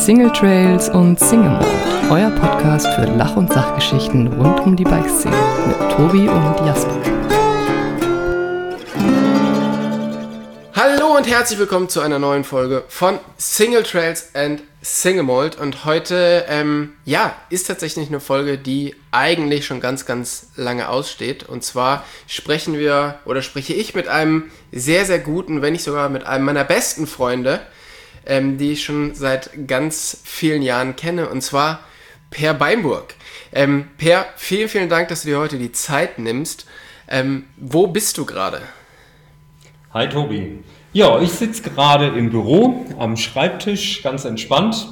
Single Trails und Single Mode, euer Podcast für Lach- und Sachgeschichten rund um die Bikeszene mit Tobi und Jasper. Hallo und herzlich willkommen zu einer neuen Folge von Single Trails and Single Mode. Und heute, ist tatsächlich eine Folge, die eigentlich schon ganz, ganz lange aussteht. Und zwar spreche ich mit einem sehr, sehr guten, wenn nicht sogar mit einem meiner besten Freunde, die ich schon seit ganz vielen Jahren kenne, und zwar Per Beimburg. Per, vielen, vielen Dank, dass du dir heute die Zeit nimmst. Wo bist du gerade? Hi Tobi. Ja, ich sitze gerade im Büro am Schreibtisch, ganz entspannt.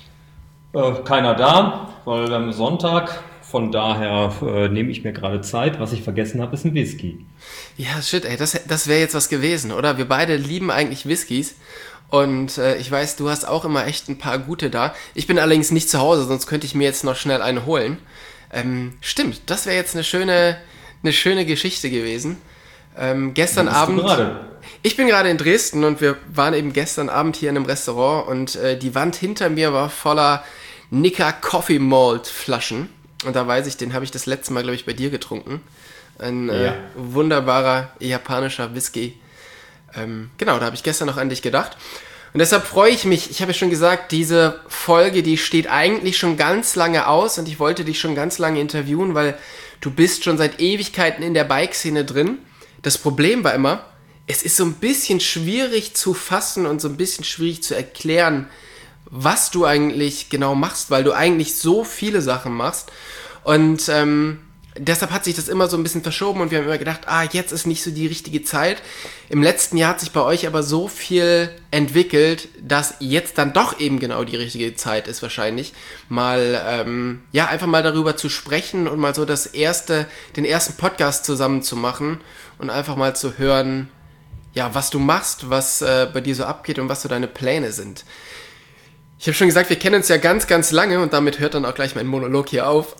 Keiner da, weil wir haben Sonntag. Von daher nehme ich mir gerade Zeit. Was ich vergessen habe, ist ein Whisky. Ja, shit, ey, das wäre jetzt was gewesen, oder? Wir beide lieben eigentlich Whiskys. Und ich weiß, du hast auch immer echt ein paar gute da. Ich bin allerdings nicht zu Hause, sonst könnte ich mir jetzt noch schnell eine holen. Stimmt, das wäre jetzt eine schöne Geschichte gewesen. Gestern Abend. Ich bin gerade in Dresden und wir waren eben gestern Abend hier in einem Restaurant und die Wand hinter mir war voller Nikka Coffee Malt Flaschen. Und da weiß ich, den habe ich das letzte Mal, glaube ich, bei dir getrunken. Ein wunderbarer japanischer Whisky. Da habe ich gestern noch an dich gedacht. Und deshalb freue ich mich, ich habe ja schon gesagt, diese Folge, die steht eigentlich schon ganz lange aus und ich wollte dich schon ganz lange interviewen, weil du bist schon seit Ewigkeiten in der Bike-Szene drin. Das Problem war immer, es ist so ein bisschen schwierig zu fassen und so ein bisschen schwierig zu erklären, was du eigentlich genau machst, weil du eigentlich so viele Sachen machst. Und deshalb hat sich das immer so ein bisschen verschoben und wir haben immer gedacht, jetzt ist nicht so die richtige Zeit. Im letzten Jahr hat sich bei euch aber so viel entwickelt, dass jetzt dann doch eben genau die richtige Zeit ist wahrscheinlich, mal einfach mal darüber zu sprechen und mal so den ersten Podcast zusammen zu machen und einfach mal zu hören, was du machst, was bei dir so abgeht und was so deine Pläne sind. Ich habe schon gesagt, wir kennen uns ja ganz, ganz lange und damit hört dann auch gleich mein Monolog hier auf.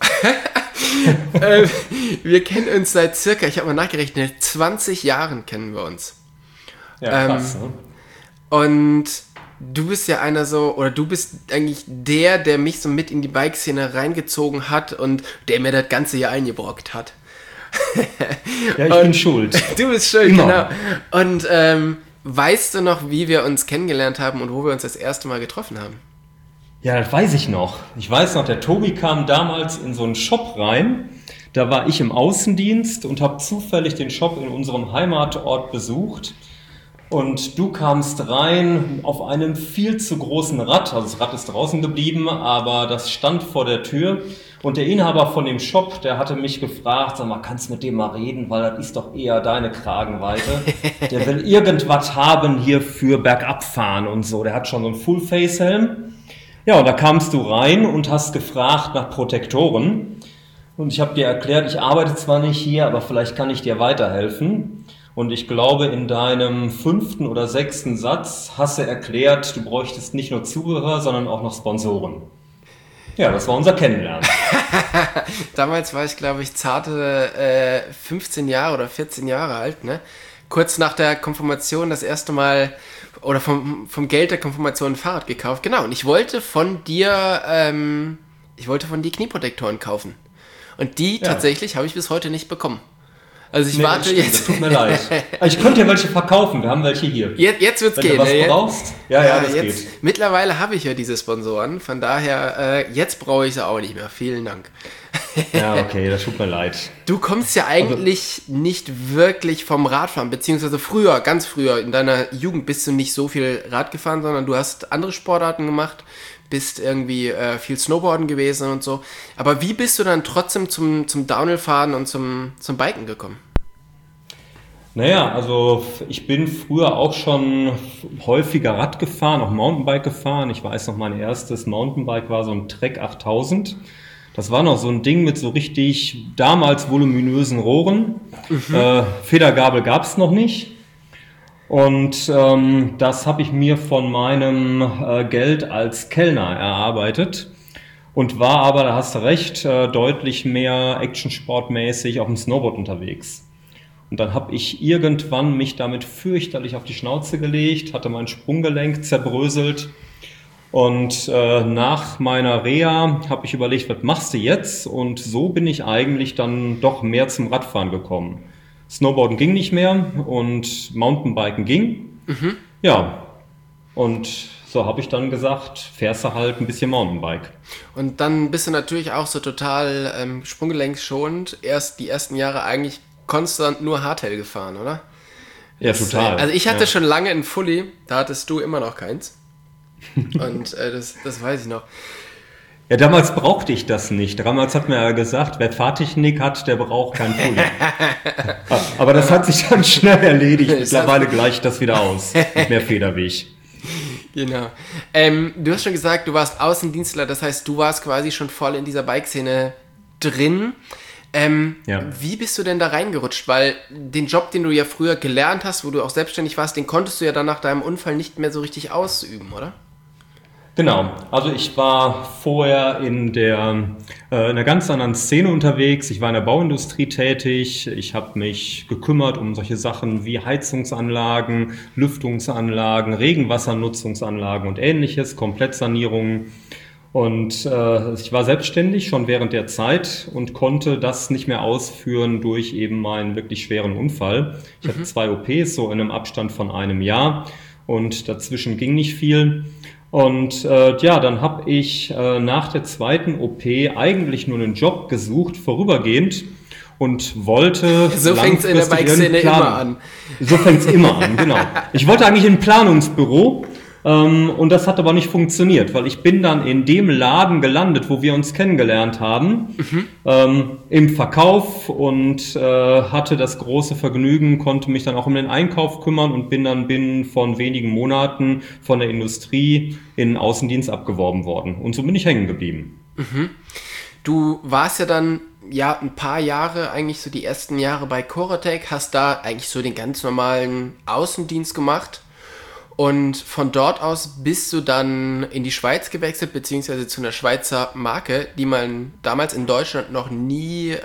Wir kennen uns seit ich habe mal nachgerechnet, 20 Jahren kennen wir uns. Ja, krass. Und du bist ja du bist eigentlich der mich so mit in die Bike-Szene reingezogen hat und der mir das Ganze hier eingebrockt hat. Ja, ich bin schuld. Du bist schuld, immer. Genau. Und weißt du noch, wie wir uns kennengelernt haben und wo wir uns das erste Mal getroffen haben? Ja, das weiß ich noch. Ich weiß noch, der Tobi kam damals in so einen Shop rein. Da war ich im Außendienst und habe zufällig den Shop in unserem Heimatort besucht. Und du kamst rein auf einem viel zu großen Rad. Also das Rad ist draußen geblieben, aber das stand vor der Tür. Und der Inhaber von dem Shop, der hatte mich gefragt, sag mal, kannst du mit dem mal reden, weil das ist doch eher deine Kragenweite. Der will irgendwas haben hier für Bergabfahren und so. Der hat schon so einen Full-Face-Helm. Ja, und da kamst du rein und hast gefragt nach Protektoren. Und ich habe dir erklärt, ich arbeite zwar nicht hier, aber vielleicht kann ich dir weiterhelfen. Und ich glaube, in deinem 5. oder 6. Satz hast du erklärt, du bräuchtest nicht nur Zubehör, sondern auch noch Sponsoren. Ja, das war unser Kennenlernen. Damals war ich, glaube ich, zarte 15 Jahre oder 14 Jahre alt, ne? Kurz nach der Konfirmation das erste Mal oder vom Geld der Konfirmation ein Fahrrad gekauft. Genau, und ich wollte von dir Knieprotektoren kaufen. Und die tatsächlich habe ich bis heute nicht bekommen. Also ich warte jetzt. Das tut mir leid. Ich könnte dir welche verkaufen, wir haben welche hier. Jetzt wird's gehen. Wenn du was brauchst? Ja, das geht. Mittlerweile habe ich ja diese Sponsoren, von daher, jetzt brauche ich sie auch nicht mehr. Vielen Dank. Ja, okay, das tut mir leid. Du kommst ja eigentlich nicht wirklich vom Radfahren, beziehungsweise ganz früher, in deiner Jugend bist du nicht so viel Rad gefahren, sondern du hast andere Sportarten gemacht, bist irgendwie viel Snowboarden gewesen und so. Aber wie bist du dann trotzdem zum Downhill-Fahren und zum Biken gekommen? Naja, also ich bin früher auch schon häufiger Rad gefahren, auch Mountainbike gefahren. Ich weiß noch, mein erstes Mountainbike war so ein Trek 8000. Das war noch so ein Ding mit so richtig damals voluminösen Rohren. Federgabel gab's noch nicht. Und das habe ich mir von meinem Geld als Kellner erarbeitet und war aber, da hast du recht, deutlich mehr actionsportmäßig auf dem Snowboard unterwegs. Und dann habe ich irgendwann mich damit fürchterlich auf die Schnauze gelegt, hatte mein Sprunggelenk zerbröselt Und nach meiner Reha habe ich überlegt, was machst du jetzt? Und so bin ich eigentlich dann doch mehr zum Radfahren gekommen. Snowboarden ging nicht mehr und Mountainbiken ging. Ja, und so habe ich dann gesagt, fährst du halt ein bisschen Mountainbike. Und dann bist du natürlich auch so total sprunggelenksschonend. Erst die ersten Jahre eigentlich konstant nur Hardtail gefahren, oder? Ja, total. Also ich hatte schon lange einen Fully, da hattest du immer noch keins. Und das weiß ich noch. Ja, damals brauchte ich das nicht. Damals hat man ja gesagt, wer Fahrtechnik hat, der braucht keinen Fully. Aber das hat sich dann schnell erledigt. Mittlerweile gleicht das wieder aus. Mit mehr Federweg. Genau. Du hast schon gesagt, du warst Außendienstler, das heißt, du warst quasi schon voll in dieser Bike-Szene drin. Ja. Wie bist du denn da reingerutscht? Weil den Job, den du ja früher gelernt hast, wo du auch selbstständig warst, den konntest du ja dann nach deinem Unfall nicht mehr so richtig ausüben, oder? Genau, also ich war vorher in einer ganz anderen Szene unterwegs. Ich war in der Bauindustrie tätig. Ich habe mich gekümmert um solche Sachen wie Heizungsanlagen, Lüftungsanlagen, Regenwassernutzungsanlagen und ähnliches, Komplettsanierungen. Und ich war selbstständig schon während der Zeit und konnte das nicht mehr ausführen durch eben meinen wirklich schweren Unfall. Ich hatte 2 OPs, so in einem Abstand von einem Jahr, und dazwischen ging nicht viel. Und dann habe ich nach der zweiten OP eigentlich nur einen Job gesucht, vorübergehend, und wollte... So fängt es in der Bike-Szene immer an. So fängt es immer an, genau. Ich wollte eigentlich in ein Planungsbüro, und das hat aber nicht funktioniert, weil ich bin dann in dem Laden gelandet, wo wir uns kennengelernt haben, im Verkauf, und hatte das große Vergnügen, konnte mich dann auch um den Einkauf kümmern und bin dann binnen von wenigen Monaten von der Industrie in den Außendienst abgeworben worden. Und so bin ich hängen geblieben. Du warst ja dann ein paar Jahre, eigentlich so die ersten Jahre bei Coratec, hast da eigentlich so den ganz normalen Außendienst gemacht. Und von dort aus bist du dann in die Schweiz gewechselt, beziehungsweise zu einer Schweizer Marke, die man damals in Deutschland noch nie,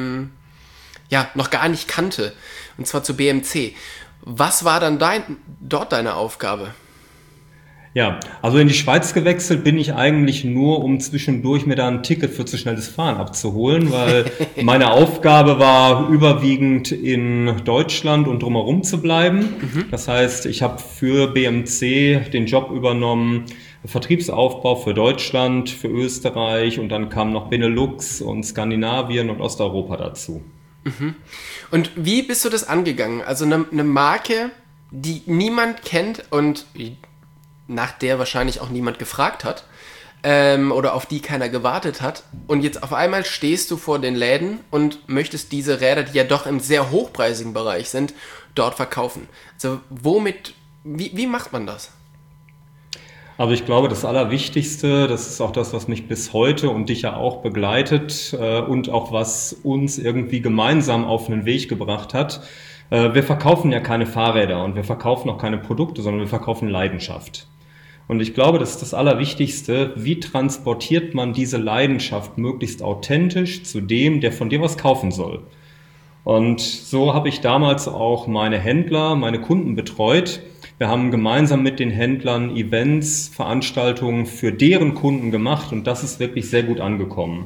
noch gar nicht kannte. Und zwar zu BMC. Was war dann dort deine Aufgabe? Ja, also in die Schweiz gewechselt bin ich eigentlich nur, um zwischendurch mir da ein Ticket für zu schnelles Fahren abzuholen, weil meine Aufgabe war, überwiegend in Deutschland und drumherum zu bleiben. Das heißt, ich habe für BMC den Job übernommen, Vertriebsaufbau für Deutschland, für Österreich, und dann kam noch Benelux und Skandinavien und Osteuropa dazu. Und wie bist du das angegangen? Also eine Marke, die niemand kennt und nach der wahrscheinlich auch niemand gefragt hat, oder auf die keiner gewartet hat, und jetzt auf einmal stehst du vor den Läden und möchtest diese Räder, die ja doch im sehr hochpreisigen Bereich sind, dort verkaufen. Also wie macht man das? Also ich glaube, das Allerwichtigste, das ist auch das, was mich bis heute und dich ja auch begleitet, und auch was uns irgendwie gemeinsam auf einen Weg gebracht hat. Wir verkaufen ja keine Fahrräder und wir verkaufen auch keine Produkte, sondern wir verkaufen Leidenschaft. Und ich glaube, das ist das Allerwichtigste. Wie transportiert man diese Leidenschaft möglichst authentisch zu dem, der von dir was kaufen soll? Und so habe ich damals auch meine Händler, meine Kunden betreut. Wir haben gemeinsam mit den Händlern Events, Veranstaltungen für deren Kunden gemacht, und das ist wirklich sehr gut angekommen.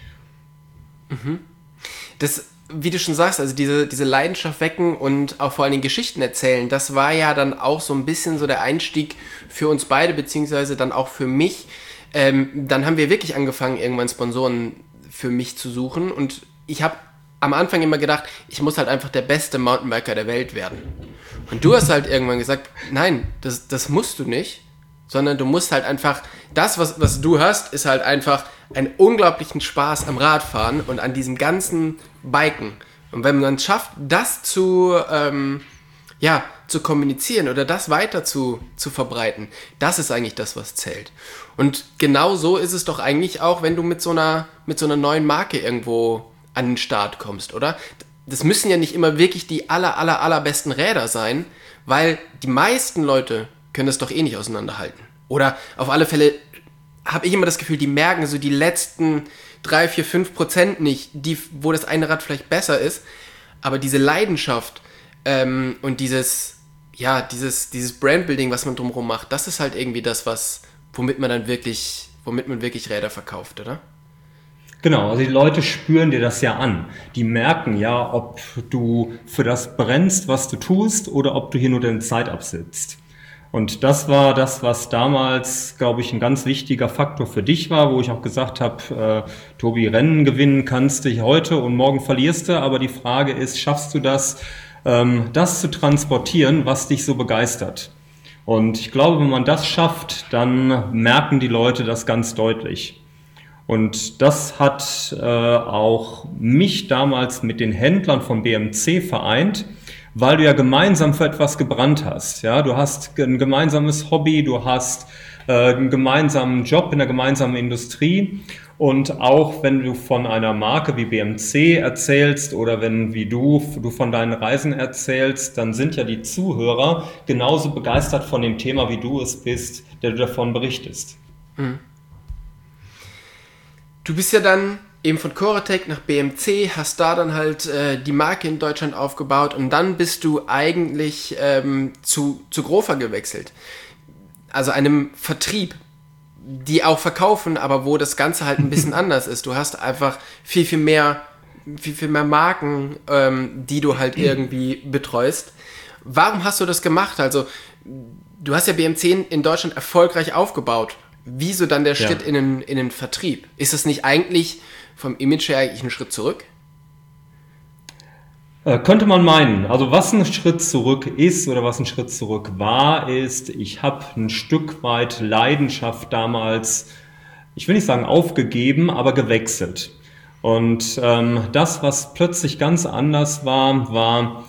Das, wie du schon sagst, also diese Leidenschaft wecken und auch vor allen Dingen Geschichten erzählen, das war ja dann auch so ein bisschen so der Einstieg für uns beide, beziehungsweise dann auch für mich. Dann haben wir wirklich angefangen, irgendwann Sponsoren für mich zu suchen, und ich habe am Anfang immer gedacht, ich muss halt einfach der beste Mountainbiker der Welt werden. Und du hast halt irgendwann gesagt, nein, das musst du nicht, sondern du musst halt einfach, das, was du hast, ist halt einfach einen unglaublichen Spaß am Radfahren und an diesem ganzen Biken. Und wenn man es schafft, das zu kommunizieren oder das weiter zu verbreiten, das ist eigentlich das, was zählt. Und genau so ist es doch eigentlich auch, wenn du mit so einer neuen Marke irgendwo an den Start kommst, oder? Das müssen ja nicht immer wirklich die allerbesten Räder sein, weil die meisten Leute können das doch eh nicht auseinanderhalten. Oder auf alle Fälle habe ich immer das Gefühl, die merken so die letzten 3, 4, 5% nicht, wo das eine Rad vielleicht besser ist. Aber diese Leidenschaft und dieses Brandbuilding, was man drumherum macht, das ist halt irgendwie das, was womit man wirklich Räder verkauft, oder? Genau, also die Leute spüren dir das ja an. Die merken ja, ob du für das brennst, was du tust, oder ob du hier nur deine Zeit absitzt. Und das war das, was damals, glaube ich, ein ganz wichtiger Faktor für dich war, wo ich auch gesagt habe, Tobi, Rennen gewinnen kannst du heute und morgen verlierst du, aber die Frage ist, schaffst du das, das zu transportieren, was dich so begeistert? Und ich glaube, wenn man das schafft, dann merken die Leute das ganz deutlich. Und das hat auch mich damals mit den Händlern von BMC vereint, weil du ja gemeinsam für etwas gebrannt hast. Ja, du hast ein gemeinsames Hobby, du hast einen gemeinsamen Job in der gemeinsamen Industrie. Und auch wenn du von einer Marke wie BMC erzählst oder wie du von deinen Reisen erzählst, dann sind ja die Zuhörer genauso begeistert von dem Thema, wie du es bist, der du davon berichtest. Mhm. Du bist ja dann eben von Coretech nach BMC, hast da dann halt die Marke in Deutschland aufgebaut und dann bist du eigentlich zu Grover gewechselt. Also einem Vertrieb, die auch verkaufen, aber wo das Ganze halt ein bisschen anders ist. Du hast einfach viel mehr Marken, die du halt irgendwie betreust. Warum hast du das gemacht? Also du hast ja BMC in Deutschland erfolgreich aufgebaut. Wieso dann der Schritt in den Vertrieb? Ist das nicht eigentlich vom Image her eigentlich ein Schritt zurück? Könnte man meinen. Also was ein Schritt zurück ist oder was ein Schritt zurück war, ist, ich habe ein Stück weit Leidenschaft damals, ich will nicht sagen aufgegeben, aber gewechselt. Und das, was plötzlich ganz anders war,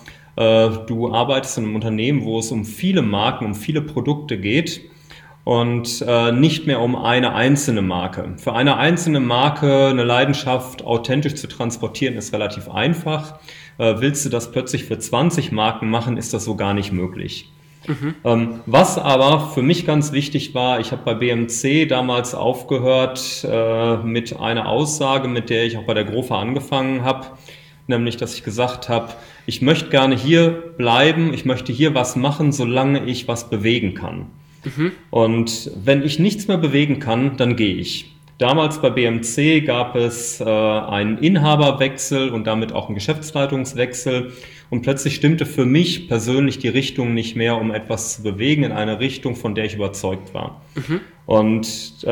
du arbeitest in einem Unternehmen, wo es um viele Marken, um viele Produkte geht. Und nicht mehr um eine einzelne Marke. Für eine einzelne Marke eine Leidenschaft authentisch zu transportieren, ist relativ einfach. Willst du das plötzlich für 20 Marken machen, ist das so gar nicht möglich. Mhm. Was aber für mich ganz wichtig war, ich habe bei BMC damals aufgehört mit einer Aussage, mit der ich auch bei der Grover angefangen habe, nämlich, dass ich gesagt habe, ich möchte gerne hier bleiben, ich möchte hier was machen, solange ich was bewegen kann. Mhm. Und wenn ich nichts mehr bewegen kann, dann gehe ich. Damals bei BMC gab es einen Inhaberwechsel und damit auch einen Geschäftsleitungswechsel. Und plötzlich stimmte für mich persönlich die Richtung nicht mehr, um etwas zu bewegen in eine Richtung, von der ich überzeugt war. Mhm. Und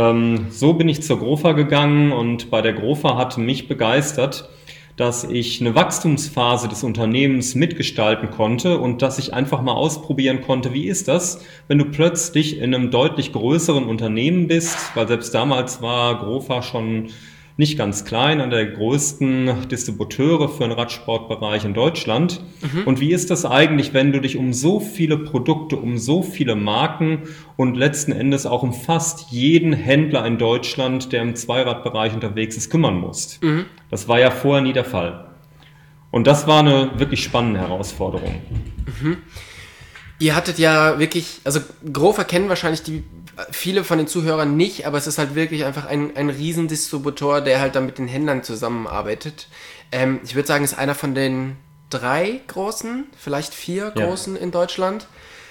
so bin ich zur Grover gegangen und bei der Grover hatte mich begeistert, dass ich eine Wachstumsphase des Unternehmens mitgestalten konnte und dass ich einfach mal ausprobieren konnte, wie ist das, wenn du plötzlich in einem deutlich größeren Unternehmen bist, weil selbst damals war Grover schon nicht ganz klein, einer der größten Distributeure für den Radsportbereich in Deutschland. Mhm. Und wie ist das eigentlich, wenn du dich um so viele Produkte, um so viele Marken und letzten Endes auch um fast jeden Händler in Deutschland, der im Zweiradbereich unterwegs ist, kümmern musst? Mhm. Das war ja vorher nie der Fall. Und das war eine wirklich spannende Herausforderung. Mhm. Ihr hattet ja wirklich, also Grover kennen wahrscheinlich viele von den Zuhörern nicht, aber es ist halt wirklich einfach ein Riesendistributor, der halt dann mit den Händlern zusammenarbeitet. Ich würde sagen, ist einer von den 3 großen, vielleicht 4 großen in Deutschland.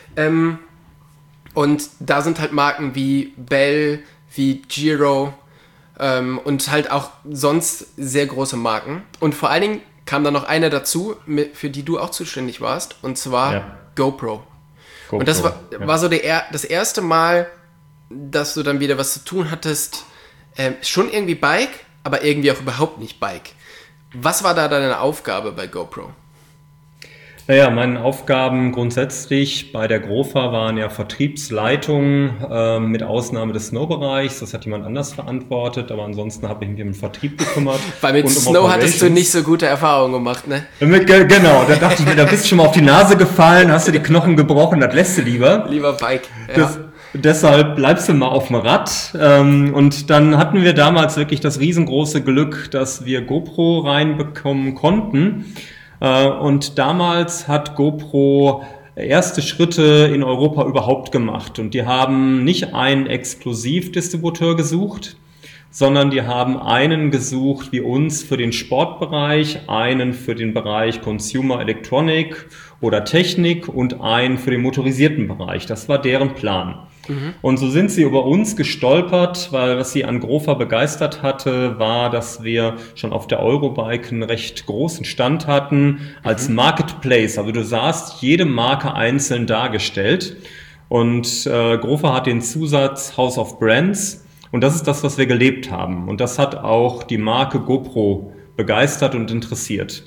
Und da sind halt Marken wie Bell, wie Giro und halt auch sonst sehr große Marken. Und vor allen Dingen kam da noch eine dazu, für die du auch zuständig warst, und zwar GoPro. Und das war so das erste Mal, dass du dann wieder was zu tun hattest, schon irgendwie Bike, aber irgendwie auch überhaupt nicht Bike. Was war da deine Aufgabe bei GoPro? Naja, meine Aufgaben grundsätzlich bei der Grover waren ja Vertriebsleitung mit Ausnahme des Snow-Bereichs. Das hat jemand anders verantwortet, aber ansonsten habe ich mich um den Vertrieb gekümmert. Weil mit Snow hattest du nicht so gute Erfahrungen gemacht, ne? Genau, da dachte ich mir, da bist du schon mal auf die Nase gefallen, hast du die Knochen gebrochen, das lässt du lieber. Lieber Bike, ja. Deshalb bleibst du mal auf dem Rad. Und dann hatten wir damals wirklich das riesengroße Glück, dass wir GoPro reinbekommen konnten. Und damals hat GoPro erste Schritte in Europa überhaupt gemacht. Und die haben nicht einen Exklusivdistributeur gesucht sondern die haben einen gesucht wie uns für den Sportbereich, einen für den Bereich Consumer Electronic oder Technik und einen für den motorisierten Bereich. Das war deren Plan. Und so sind sie über uns gestolpert, weil was sie an Grover begeistert hatte, war, dass wir schon auf der Eurobike einen recht großen Stand hatten als Marketplace. Also du sahst jede Marke einzeln dargestellt. Und Grover hat den Zusatz House of Brands. Und das ist das, was wir gelebt haben. Und das hat auch die Marke GoPro begeistert und interessiert.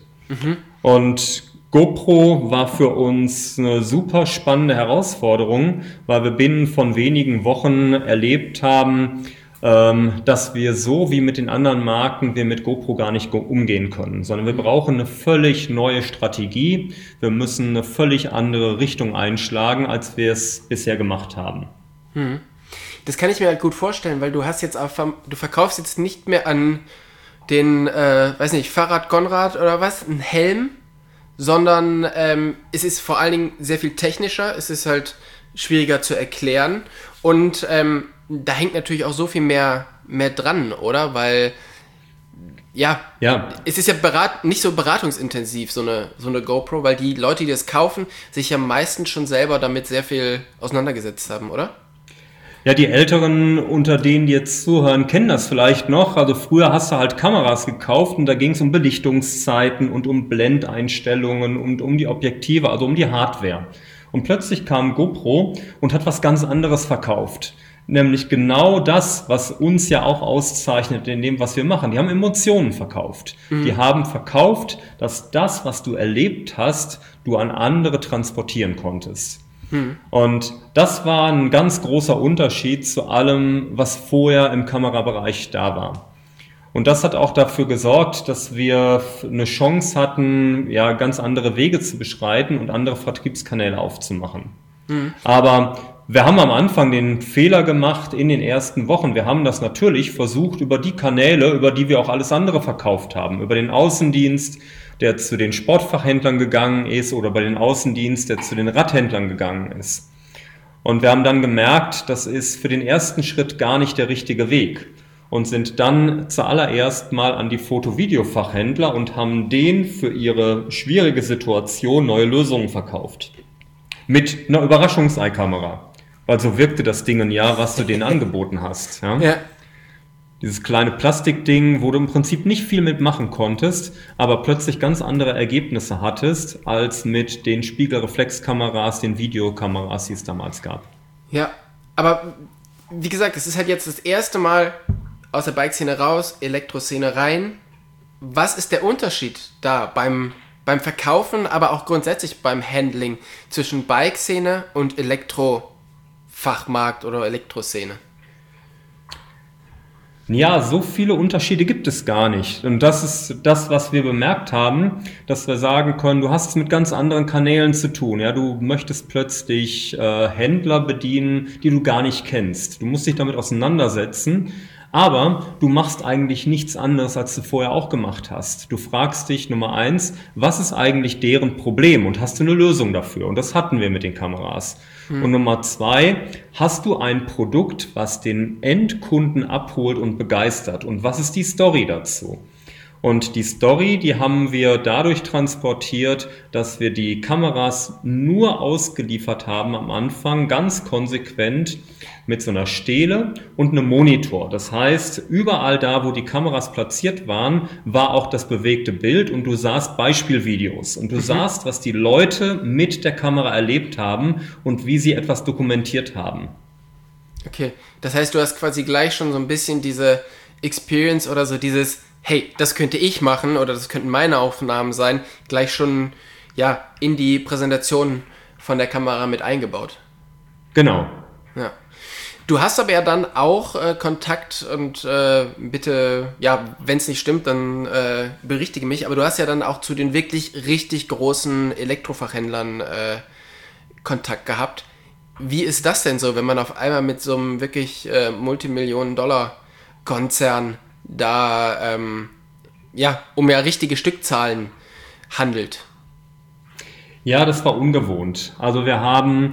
Und GoPro war für uns eine super spannende Herausforderung, weil wir binnen von wenigen Wochen erlebt haben, dass wir so wie mit den anderen Marken wir mit GoPro gar nicht umgehen können, sondern wir brauchen eine völlig neue Strategie. Wir müssen eine völlig andere Richtung einschlagen, als wir es bisher gemacht haben. Das kann ich mir halt gut vorstellen, weil du verkaufst jetzt nicht mehr an den, weiß nicht, Fahrrad Konrad oder was, einen Helm, sondern es ist vor allen Dingen sehr viel technischer, es ist halt schwieriger zu erklären und da hängt natürlich auch so viel mehr dran, oder? Weil, ja. Es ist ja nicht so beratungsintensiv, so eine GoPro, weil die Leute, die das kaufen, sich ja meistens schon selber damit sehr viel auseinandergesetzt haben, oder? Ja, die Älteren unter denen, die jetzt zuhören, kennen das vielleicht noch. Also früher hast du halt Kameras gekauft und da ging es um Belichtungszeiten und um Blendeinstellungen und um die Objektive, also um die Hardware. Und plötzlich kam GoPro und hat was ganz anderes verkauft. Nämlich genau das, was uns ja auch auszeichnet in dem, was wir machen. Die haben Emotionen verkauft. Die haben verkauft, dass das, was du erlebt hast, du an andere transportieren konntest. Und das war ein ganz großer Unterschied zu allem, was vorher im Kamerabereich da war. Und das hat auch dafür gesorgt, dass wir eine Chance hatten, ja, ganz andere Wege zu beschreiten und andere Vertriebskanäle aufzumachen. Aber wir haben am Anfang den Fehler gemacht in den ersten Wochen. Wir haben das natürlich versucht über die Kanäle, über die wir auch alles andere verkauft haben, über den Außendienst, der zu den Sportfachhändlern gegangen ist oder bei den Außendienst, der zu den Radhändlern gegangen ist. Und wir haben dann gemerkt, das ist für den ersten Schritt gar nicht der richtige Weg und sind dann zuallererst mal an die Foto-Video-Fachhändler und haben denen für ihre schwierige Situation neue Lösungen verkauft. Mit einer Überraschungsei-Kamera, weil so wirkte das Ding ja, was du denen angeboten hast. Ja? Dieses kleine Plastikding, wo du im Prinzip nicht viel mitmachen konntest, aber plötzlich ganz andere Ergebnisse hattest, als mit den Spiegelreflexkameras, den Videokameras, die es damals gab. Ja, aber wie gesagt, es ist halt jetzt das erste Mal aus der Bike-Szene raus, Elektroszene rein. Was ist der Unterschied da beim Verkaufen, aber auch grundsätzlich beim Handling zwischen Bike-Szene und Elektrofachmarkt oder Elektroszene? Ja, so viele Unterschiede gibt es gar nicht. Und das ist das, was wir bemerkt haben, dass wir sagen können, du hast es mit ganz anderen Kanälen zu tun. Ja, du möchtest plötzlich Händler bedienen, die du gar nicht kennst. Du musst dich damit auseinandersetzen. Aber du machst eigentlich nichts anderes, als du vorher auch gemacht hast. Du fragst dich, Nummer 1, was ist eigentlich deren Problem und hast du eine Lösung dafür? Und das hatten wir mit den Kameras. Und Nummer 2, hast du ein Produkt, was den Endkunden abholt und begeistert? Und was ist die Story dazu? Und die Story, die haben wir dadurch transportiert, dass wir die Kameras nur ausgeliefert haben am Anfang, ganz konsequent mit so einer Stele und einem Monitor. Das heißt, überall da, wo die Kameras platziert waren, war auch das bewegte Bild und du sahst Beispielvideos und du sahst, was die Leute mit der Kamera erlebt haben und wie sie etwas dokumentiert haben. Okay, das heißt, du hast quasi gleich schon so ein bisschen diese Experience oder so dieses, hey, das könnte ich machen oder das könnten meine Aufnahmen sein, gleich schon ja in die Präsentation von der Kamera mit eingebaut. Genau. Ja. Du hast aber ja dann auch Kontakt und bitte, ja, wenn es nicht stimmt, dann berichtige mich, aber du hast ja dann auch zu den wirklich richtig großen Elektrofachhändlern Kontakt gehabt. Wie ist das denn so, wenn man auf einmal mit so einem wirklich Multimillionen-Dollar-Konzern da um ja richtige Stückzahlen handelt? Ja, das war ungewohnt. Also wir haben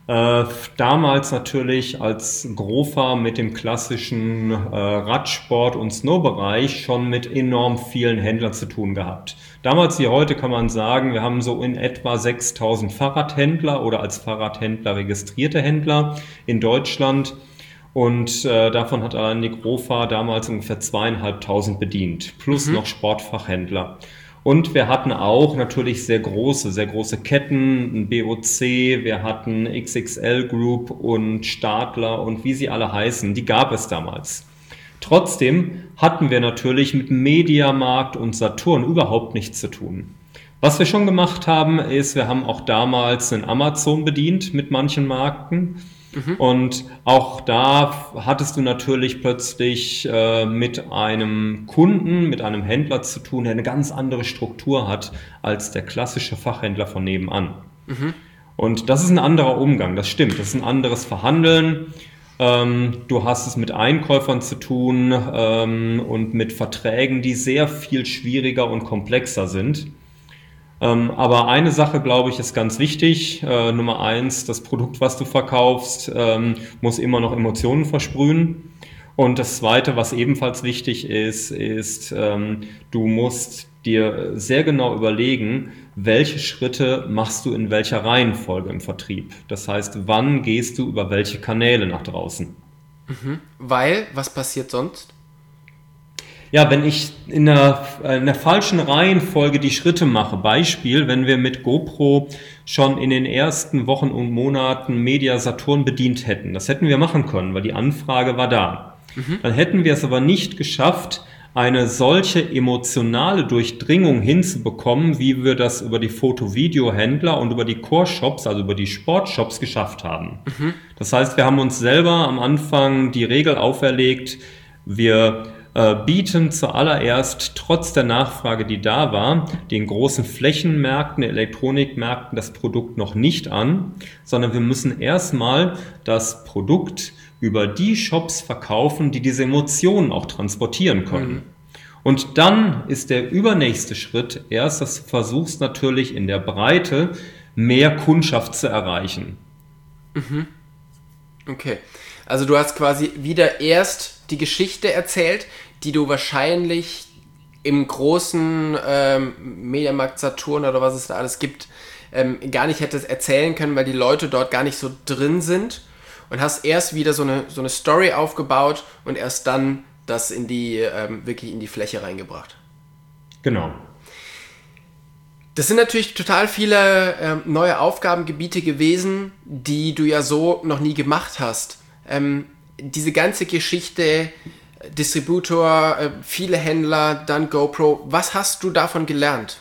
Damals natürlich als Grofa mit dem klassischen Radsport- und Snowbereich schon mit enorm vielen Händlern zu tun gehabt. Damals wie heute kann man sagen, wir haben so in etwa 6.000 Fahrradhändler oder als Fahrradhändler registrierte Händler in Deutschland. Und davon hat allein die Grofa damals ungefähr 2.500 bedient, plus noch Sportfachhändler. Und wir hatten auch natürlich sehr große Ketten, ein BOC, wir hatten XXL Group und Stadler und wie sie alle heißen, die gab es damals. Trotzdem hatten wir natürlich mit Mediamarkt und Saturn überhaupt nichts zu tun. Was wir schon gemacht haben, ist, wir haben auch damals einen Amazon bedient mit manchen Marken. Und auch da hattest du natürlich plötzlich mit einem Kunden, mit einem Händler zu tun, der eine ganz andere Struktur hat als der klassische Fachhändler von nebenan. Und das ist ein anderer Umgang, das stimmt, das ist ein anderes Verhandeln. Du hast es mit Einkäufern zu tun und mit Verträgen, die sehr viel schwieriger und komplexer sind. Aber eine Sache, glaube ich, ist ganz wichtig. Nummer 1, das Produkt, was du verkaufst, muss immer noch Emotionen versprühen. Und das Zweite, was ebenfalls wichtig ist, du musst dir sehr genau überlegen, welche Schritte machst du in welcher Reihenfolge im Vertrieb. Das heißt, wann gehst du über welche Kanäle nach draußen. Weil, was passiert sonst? Ja, wenn ich in der falschen Reihenfolge die Schritte mache, Beispiel, wenn wir mit GoPro schon in den ersten Wochen und Monaten Media Saturn bedient hätten, das hätten wir machen können, weil die Anfrage war da. Dann hätten wir es aber nicht geschafft, eine solche emotionale Durchdringung hinzubekommen, wie wir das über die Foto-Video-Händler und über die Core-Shops, also über die Sportshops geschafft haben. Das heißt, wir haben uns selber am Anfang die Regel auferlegt, wir bieten zuallererst trotz der Nachfrage, die da war, den großen Flächenmärkten, Elektronikmärkten das Produkt noch nicht an, sondern wir müssen erstmal das Produkt über die Shops verkaufen, die diese Emotionen auch transportieren können. Und dann ist der übernächste Schritt erst, dass du versuchst natürlich in der Breite mehr Kundschaft zu erreichen. Okay, also du hast quasi wieder erst die Geschichte erzählt, die du wahrscheinlich im großen Mediamarkt Saturn oder was es da alles gibt, gar nicht hättest erzählen können, weil die Leute dort gar nicht so drin sind, und hast erst wieder so eine Story aufgebaut und erst dann das wirklich in die Fläche reingebracht. Genau. Das sind natürlich total viele neue Aufgabengebiete gewesen, die du ja so noch nie gemacht hast. Diese ganze Geschichte, Distributor, viele Händler, dann GoPro. Was hast du davon gelernt?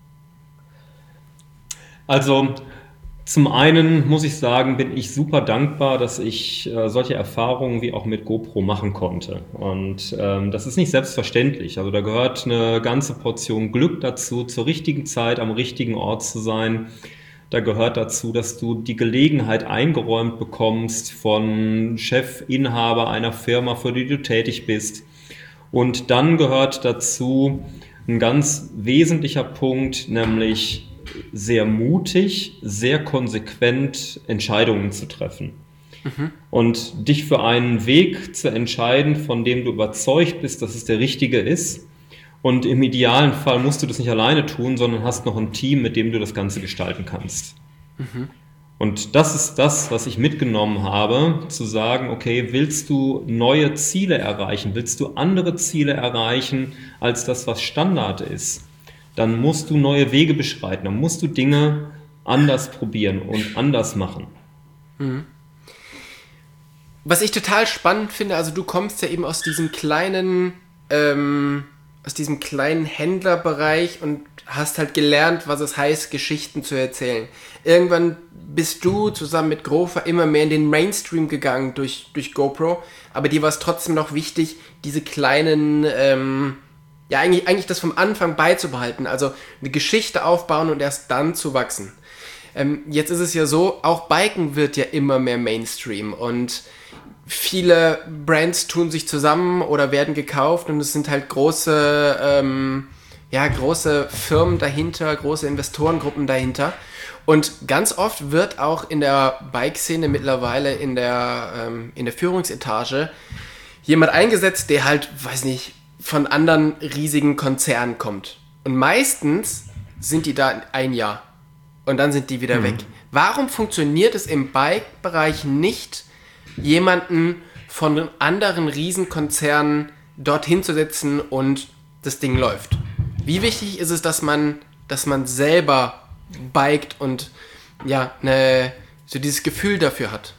Also zum einen muss ich sagen, bin ich super dankbar, dass ich solche Erfahrungen wie auch mit GoPro machen konnte. Und das ist nicht selbstverständlich. Also da gehört eine ganze Portion Glück dazu, zur richtigen Zeit am richtigen Ort zu sein. Da gehört dazu, dass du die Gelegenheit eingeräumt bekommst von Chefinhaber einer Firma, für die du tätig bist. Und dann gehört dazu ein ganz wesentlicher Punkt, nämlich sehr mutig, sehr konsequent Entscheidungen zu treffen. Und dich für einen Weg zu entscheiden, von dem du überzeugt bist, dass es der richtige ist. Und im idealen Fall musst du das nicht alleine tun, sondern hast noch ein Team, mit dem du das Ganze gestalten kannst. Und das ist das, was ich mitgenommen habe, zu sagen, okay, willst du neue Ziele erreichen, willst du andere Ziele erreichen als das, was Standard ist, dann musst du neue Wege beschreiten, dann musst du Dinge anders probieren und anders machen. Was ich total spannend finde, also du kommst ja eben aus diesem kleinen Händlerbereich und hast halt gelernt, was es heißt, Geschichten zu erzählen. Irgendwann bist du zusammen mit Grofa immer mehr in den Mainstream gegangen durch GoPro, aber dir war es trotzdem noch wichtig, diese kleinen, eigentlich das vom Anfang beizubehalten, also eine Geschichte aufbauen und erst dann zu wachsen. Jetzt ist es ja so, auch Biken wird ja immer mehr Mainstream und viele Brands tun sich zusammen oder werden gekauft und es sind halt große Firmen dahinter, große Investorengruppen dahinter. Und ganz oft wird auch in der Bike-Szene mittlerweile in der Führungsetage jemand eingesetzt, der halt, weiß nicht, von anderen riesigen Konzernen kommt. Und meistens sind die da 1 Jahr und dann sind die wieder weg. Warum funktioniert es im Bike-Bereich nicht, jemanden von anderen Riesenkonzernen dorthin zu setzen und das Ding läuft? Wie wichtig ist es, dass man selber biked und ja, so dieses Gefühl dafür hat?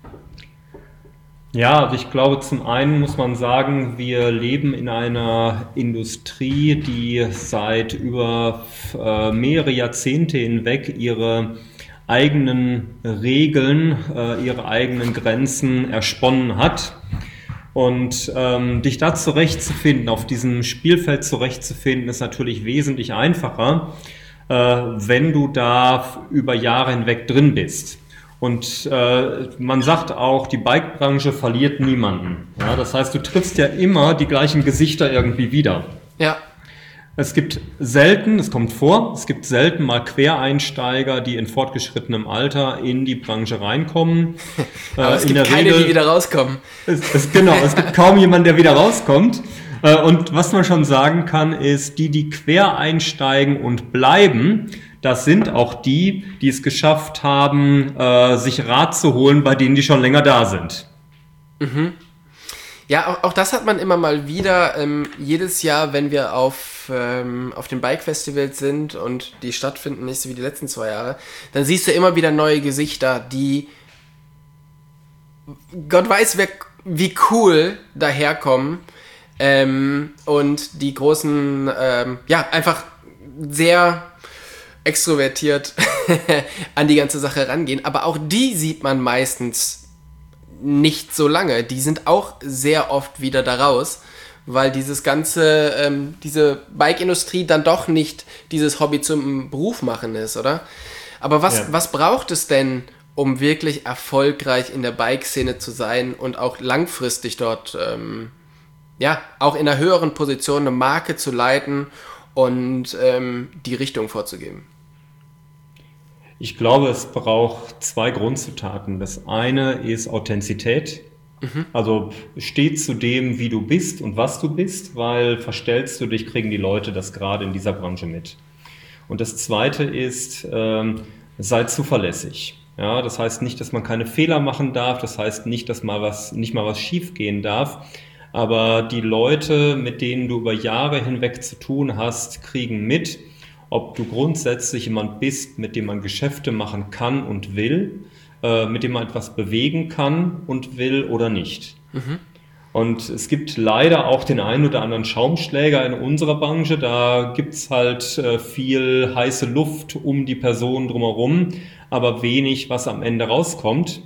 Ja, also ich glaube, zum einen muss man sagen, wir leben in einer Industrie, die seit über mehrere Jahrzehnte hinweg ihre eigenen Regeln, ihre eigenen Grenzen ersponnen hat. Und dich da zurechtzufinden, auf diesem Spielfeld zurechtzufinden, ist natürlich wesentlich einfacher, wenn du da über Jahre hinweg drin bist. Und man sagt auch, die Bike-Branche verliert niemanden. Ja, das heißt, du triffst ja immer die gleichen Gesichter irgendwie wieder. Ja. Es kommt selten mal Quereinsteiger, die in fortgeschrittenem Alter in die Branche reinkommen. Aber es gibt keine, die wieder rauskommen. Es gibt kaum jemanden, der wieder rauskommt. Und was man schon sagen kann, ist, die quer einsteigen und bleiben, das sind auch die es geschafft haben, sich Rat zu holen bei denen, die schon länger da sind. Mhm. Ja, auch das hat man immer mal wieder. Jedes Jahr, wenn wir auf den Bike-Festivals sind und die stattfinden, nicht so wie die letzten 2 Jahre, dann siehst du immer wieder neue Gesichter, die Gott weiß, wie cool daherkommen und die großen, einfach sehr extrovertiert an die ganze Sache rangehen. Aber auch die sieht man meistens nicht so lange. Die sind auch sehr oft wieder da raus, weil diese Bike-Industrie dann doch nicht dieses Hobby zum Beruf machen ist, oder? Aber was braucht es denn, um wirklich erfolgreich in der Bike-Szene zu sein und auch langfristig dort, auch in einer höheren Position eine Marke zu leiten und die Richtung vorzugeben? Ich glaube, es braucht 2 Grundzutaten. Das eine ist Authentizität. Also steh zu dem, wie du bist und was du bist, weil verstellst du dich, kriegen die Leute das gerade in dieser Branche mit. Und das zweite ist, sei zuverlässig. Ja, das heißt nicht, dass man keine Fehler machen darf. Das heißt nicht, dass nicht mal was schief gehen darf. Aber die Leute, mit denen du über Jahre hinweg zu tun hast, kriegen mit, ob du grundsätzlich jemand bist, mit dem man Geschäfte machen kann und will, mit dem man etwas bewegen kann und will oder nicht. Und es gibt leider auch den einen oder anderen Schaumschläger in unserer Branche. Da gibt's halt viel heiße Luft um die Person drumherum, aber wenig, was am Ende rauskommt.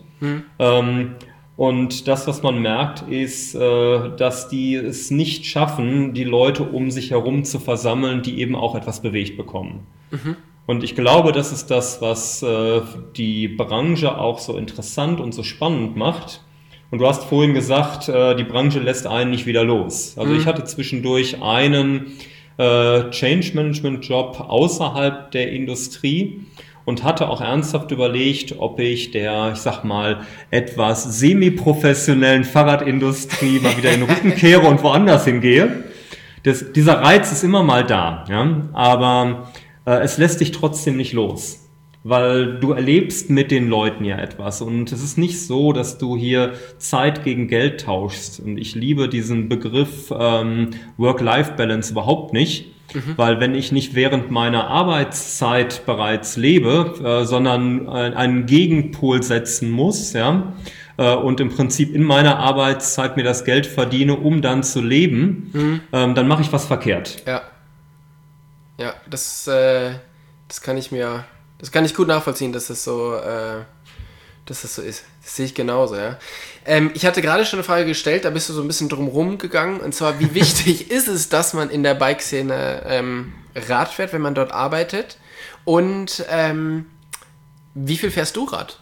Und das, was man merkt, ist, dass die es nicht schaffen, die Leute um sich herum zu versammeln, die eben auch etwas bewegt bekommen. Und ich glaube, das ist das, was die Branche auch so interessant und so spannend macht. Und du hast vorhin gesagt, die Branche lässt einen nicht wieder los. Also ich hatte zwischendurch einen Change-Management-Job außerhalb der Industrie und hatte auch ernsthaft überlegt, ob ich der, ich sag mal, etwas semi-professionellen Fahrradindustrie mal wieder in den Rücken kehre und woanders hingehe. Dieser Reiz ist immer mal da, ja? Aber es lässt dich trotzdem nicht los, weil du erlebst mit den Leuten ja etwas und es ist nicht so, dass du hier Zeit gegen Geld tauschst. Und ich liebe diesen Begriff Work-Life-Balance überhaupt nicht. Weil wenn ich nicht während meiner Arbeitszeit bereits lebe, sondern einen Gegenpol setzen muss, ja, und im Prinzip in meiner Arbeitszeit mir das Geld verdiene, um dann zu leben, dann mache ich was verkehrt. Ja, das kann ich gut nachvollziehen, dass das so ist. Das sehe ich genauso, ja. Ich hatte gerade schon eine Frage gestellt, da bist du so ein bisschen drumherum gegangen, und zwar, wie wichtig ist es, dass man in der Bike-Szene Rad fährt, wenn man dort arbeitet, und wie viel fährst du Rad?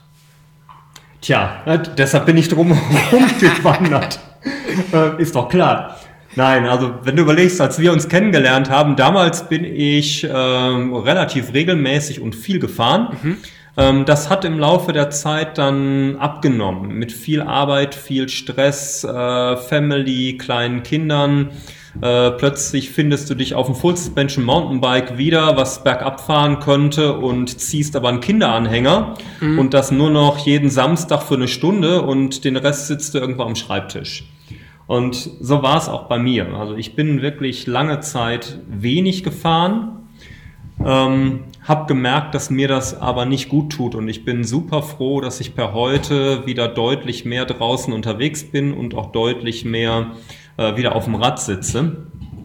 Tja, deshalb bin ich drumherum gewandert. Ist doch klar. Nein, also wenn du überlegst, als wir uns kennengelernt haben, damals bin ich relativ regelmäßig und viel gefahren. Das hat im Laufe der Zeit dann abgenommen, mit viel Arbeit, viel Stress, Family, kleinen Kindern. Plötzlich findest du dich auf dem Full Suspension Mountainbike wieder, was bergab fahren könnte, und ziehst aber einen Kinderanhänger und das nur noch jeden Samstag für eine Stunde und den Rest sitzt du irgendwo am Schreibtisch. Und so war es auch bei mir. Also ich bin wirklich lange Zeit wenig gefahren, habe gemerkt, dass mir das aber nicht gut tut, und ich bin super froh, dass ich per heute wieder deutlich mehr draußen unterwegs bin und auch deutlich mehr wieder auf dem Rad sitze.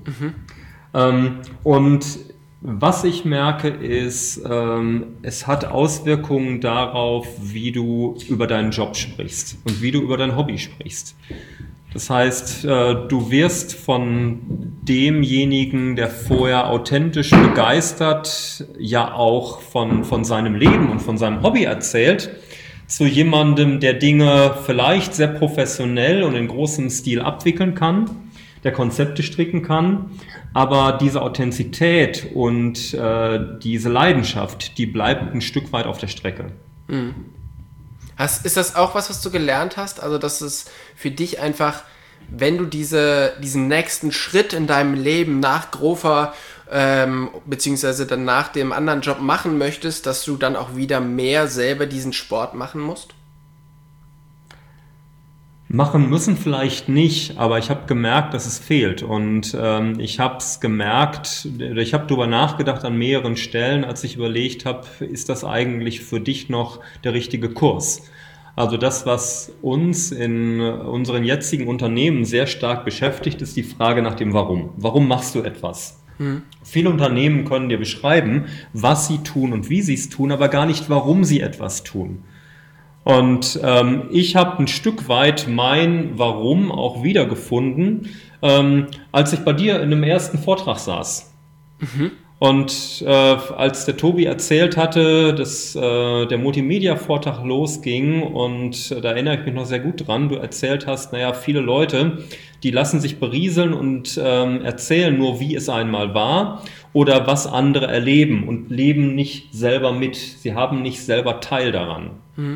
Und was ich merke ist, es hat Auswirkungen darauf, wie du über deinen Job sprichst und wie du über dein Hobby sprichst. Das heißt, du wirst von demjenigen, der vorher authentisch begeistert, ja auch von seinem Leben und von seinem Hobby erzählt, zu jemandem, der Dinge vielleicht sehr professionell und in großem Stil abwickeln kann, der Konzepte stricken kann, aber diese Authentizität und diese Leidenschaft, die bleibt ein Stück weit auf der Strecke. Ist das auch was du gelernt hast? Also, dass es für dich einfach, wenn du diesen nächsten Schritt in deinem Leben nach Grover beziehungsweise dann nach dem anderen Job machen möchtest, dass du dann auch wieder mehr selber diesen Sport machen musst? Machen müssen vielleicht nicht, aber ich habe gemerkt, dass es fehlt, und ich habe es gemerkt, ich habe darüber nachgedacht an mehreren Stellen, als ich überlegt habe, ist das eigentlich für dich noch der richtige Kurs? Also das, was uns in unseren jetzigen Unternehmen sehr stark beschäftigt, ist die Frage nach dem Warum. Warum machst du etwas? Viele Unternehmen können dir beschreiben, was sie tun und wie sie es tun, aber gar nicht, warum sie etwas tun. Und ich habe ein Stück weit mein Warum auch wiedergefunden, als ich bei dir in einem ersten Vortrag saß. Und als der Tobi erzählt hatte, dass der Multimedia-Vortrag losging, und da erinnere ich mich noch sehr gut dran, du erzählt hast, naja, viele Leute, die lassen sich berieseln und erzählen nur, wie es einmal war oder was andere erleben und leben nicht selber mit. Sie haben nicht selber Teil daran.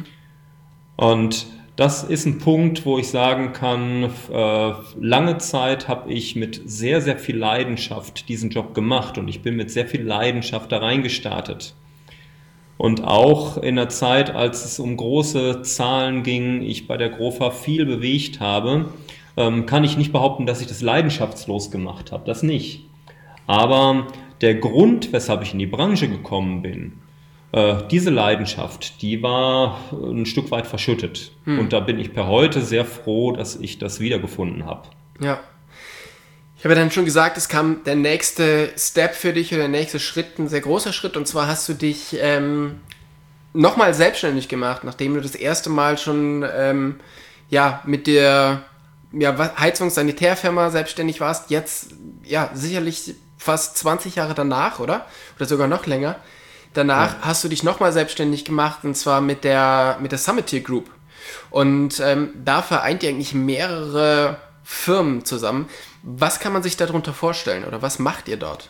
Und das ist ein Punkt, wo ich sagen kann, lange Zeit habe ich mit sehr, sehr viel Leidenschaft diesen Job gemacht, und ich bin mit sehr viel Leidenschaft da reingestartet. Und auch in der Zeit, als es um große Zahlen ging, ich bei der Grofa viel bewegt habe, kann ich nicht behaupten, dass ich das leidenschaftslos gemacht habe, das nicht. Aber der Grund, weshalb ich in die Branche gekommen bin, diese Leidenschaft, die war ein Stück weit verschüttet. Und da bin ich per heute sehr froh, dass ich das wiedergefunden habe. Ja. Ich habe ja dann schon gesagt, es kam der nächste Step für dich, oder der nächste Schritt, ein sehr großer Schritt. Und zwar hast du dich nochmal selbstständig gemacht, nachdem du das erste Mal schon mit der Heizungs-Sanitärfirma selbstständig warst. Jetzt sicherlich fast 20 Jahre danach, oder? Oder sogar noch länger. Danach hast du dich nochmal selbstständig gemacht, und zwar mit der Summit Group. Und da vereint ihr eigentlich mehrere Firmen zusammen. Was kann man sich darunter vorstellen, oder was macht ihr dort?